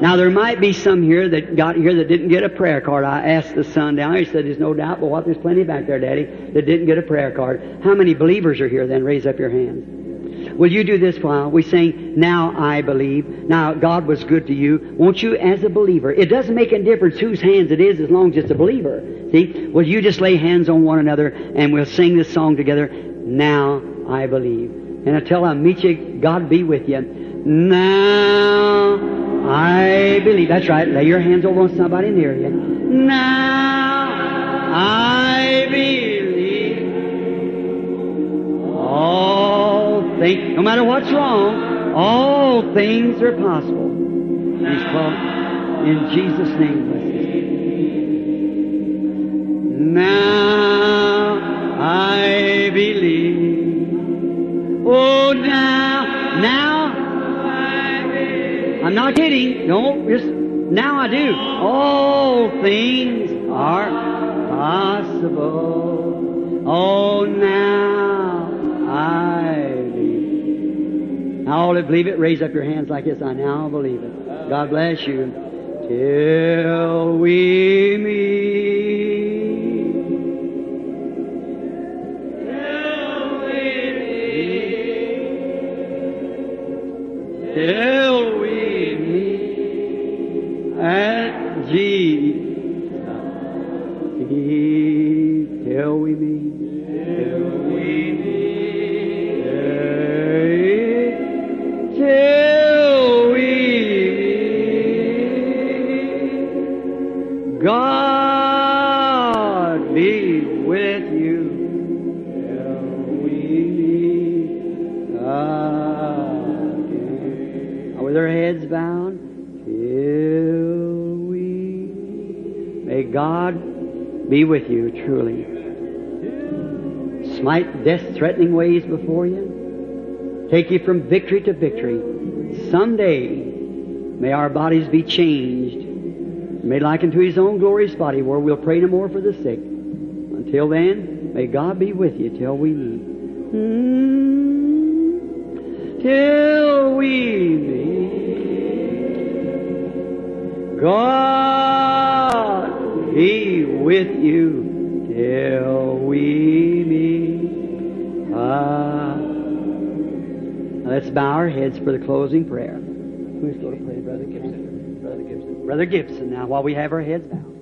Speaker 3: Now there might be some here that got here that didn't get a prayer card. I asked the son down there. He said, there's no doubt, but what, there's plenty back there, Daddy, that didn't get a prayer card. How many believers are here then? Raise up your hands. Will you do this while we sing, Now I Believe? Now, God was good to you. Won't you, as a believer, it doesn't make any difference whose hands it is as long as it's a believer. See? Will you just lay hands on one another and we'll sing this song together, Now I Believe. And until I meet you, God be with you. Now I believe. That's right. Lay your hands over on somebody near you. Now I believe. All things, no matter what's wrong, all things are possible. Please call in Jesus' name. Now I believe. Oh, now, now. I'm not kidding. No, just now I do. All things are possible. Oh, now I believe. Now all that believe it, raise up your hands like this. I now believe it. God bless you. Till we meet. Till we meet. Till we at Jesus, till we meet, till we meet, till we meet. God be with you till we meet again. With our heads bowed. May God be with you truly. Smite death-threatening ways before you. Take you from victory to victory. Someday, may our bodies be changed. Made like unto His own glorious body, where we'll pray no more for the sick. Until then, may God be with you till we meet. Mm-hmm. Till we meet. God be with you till we meet. Ah. Now let's bow our heads for the closing prayer. Who's going to pray? Brother Gibson. Brother Gibson. Brother Gibson. Now, while we have our heads bowed.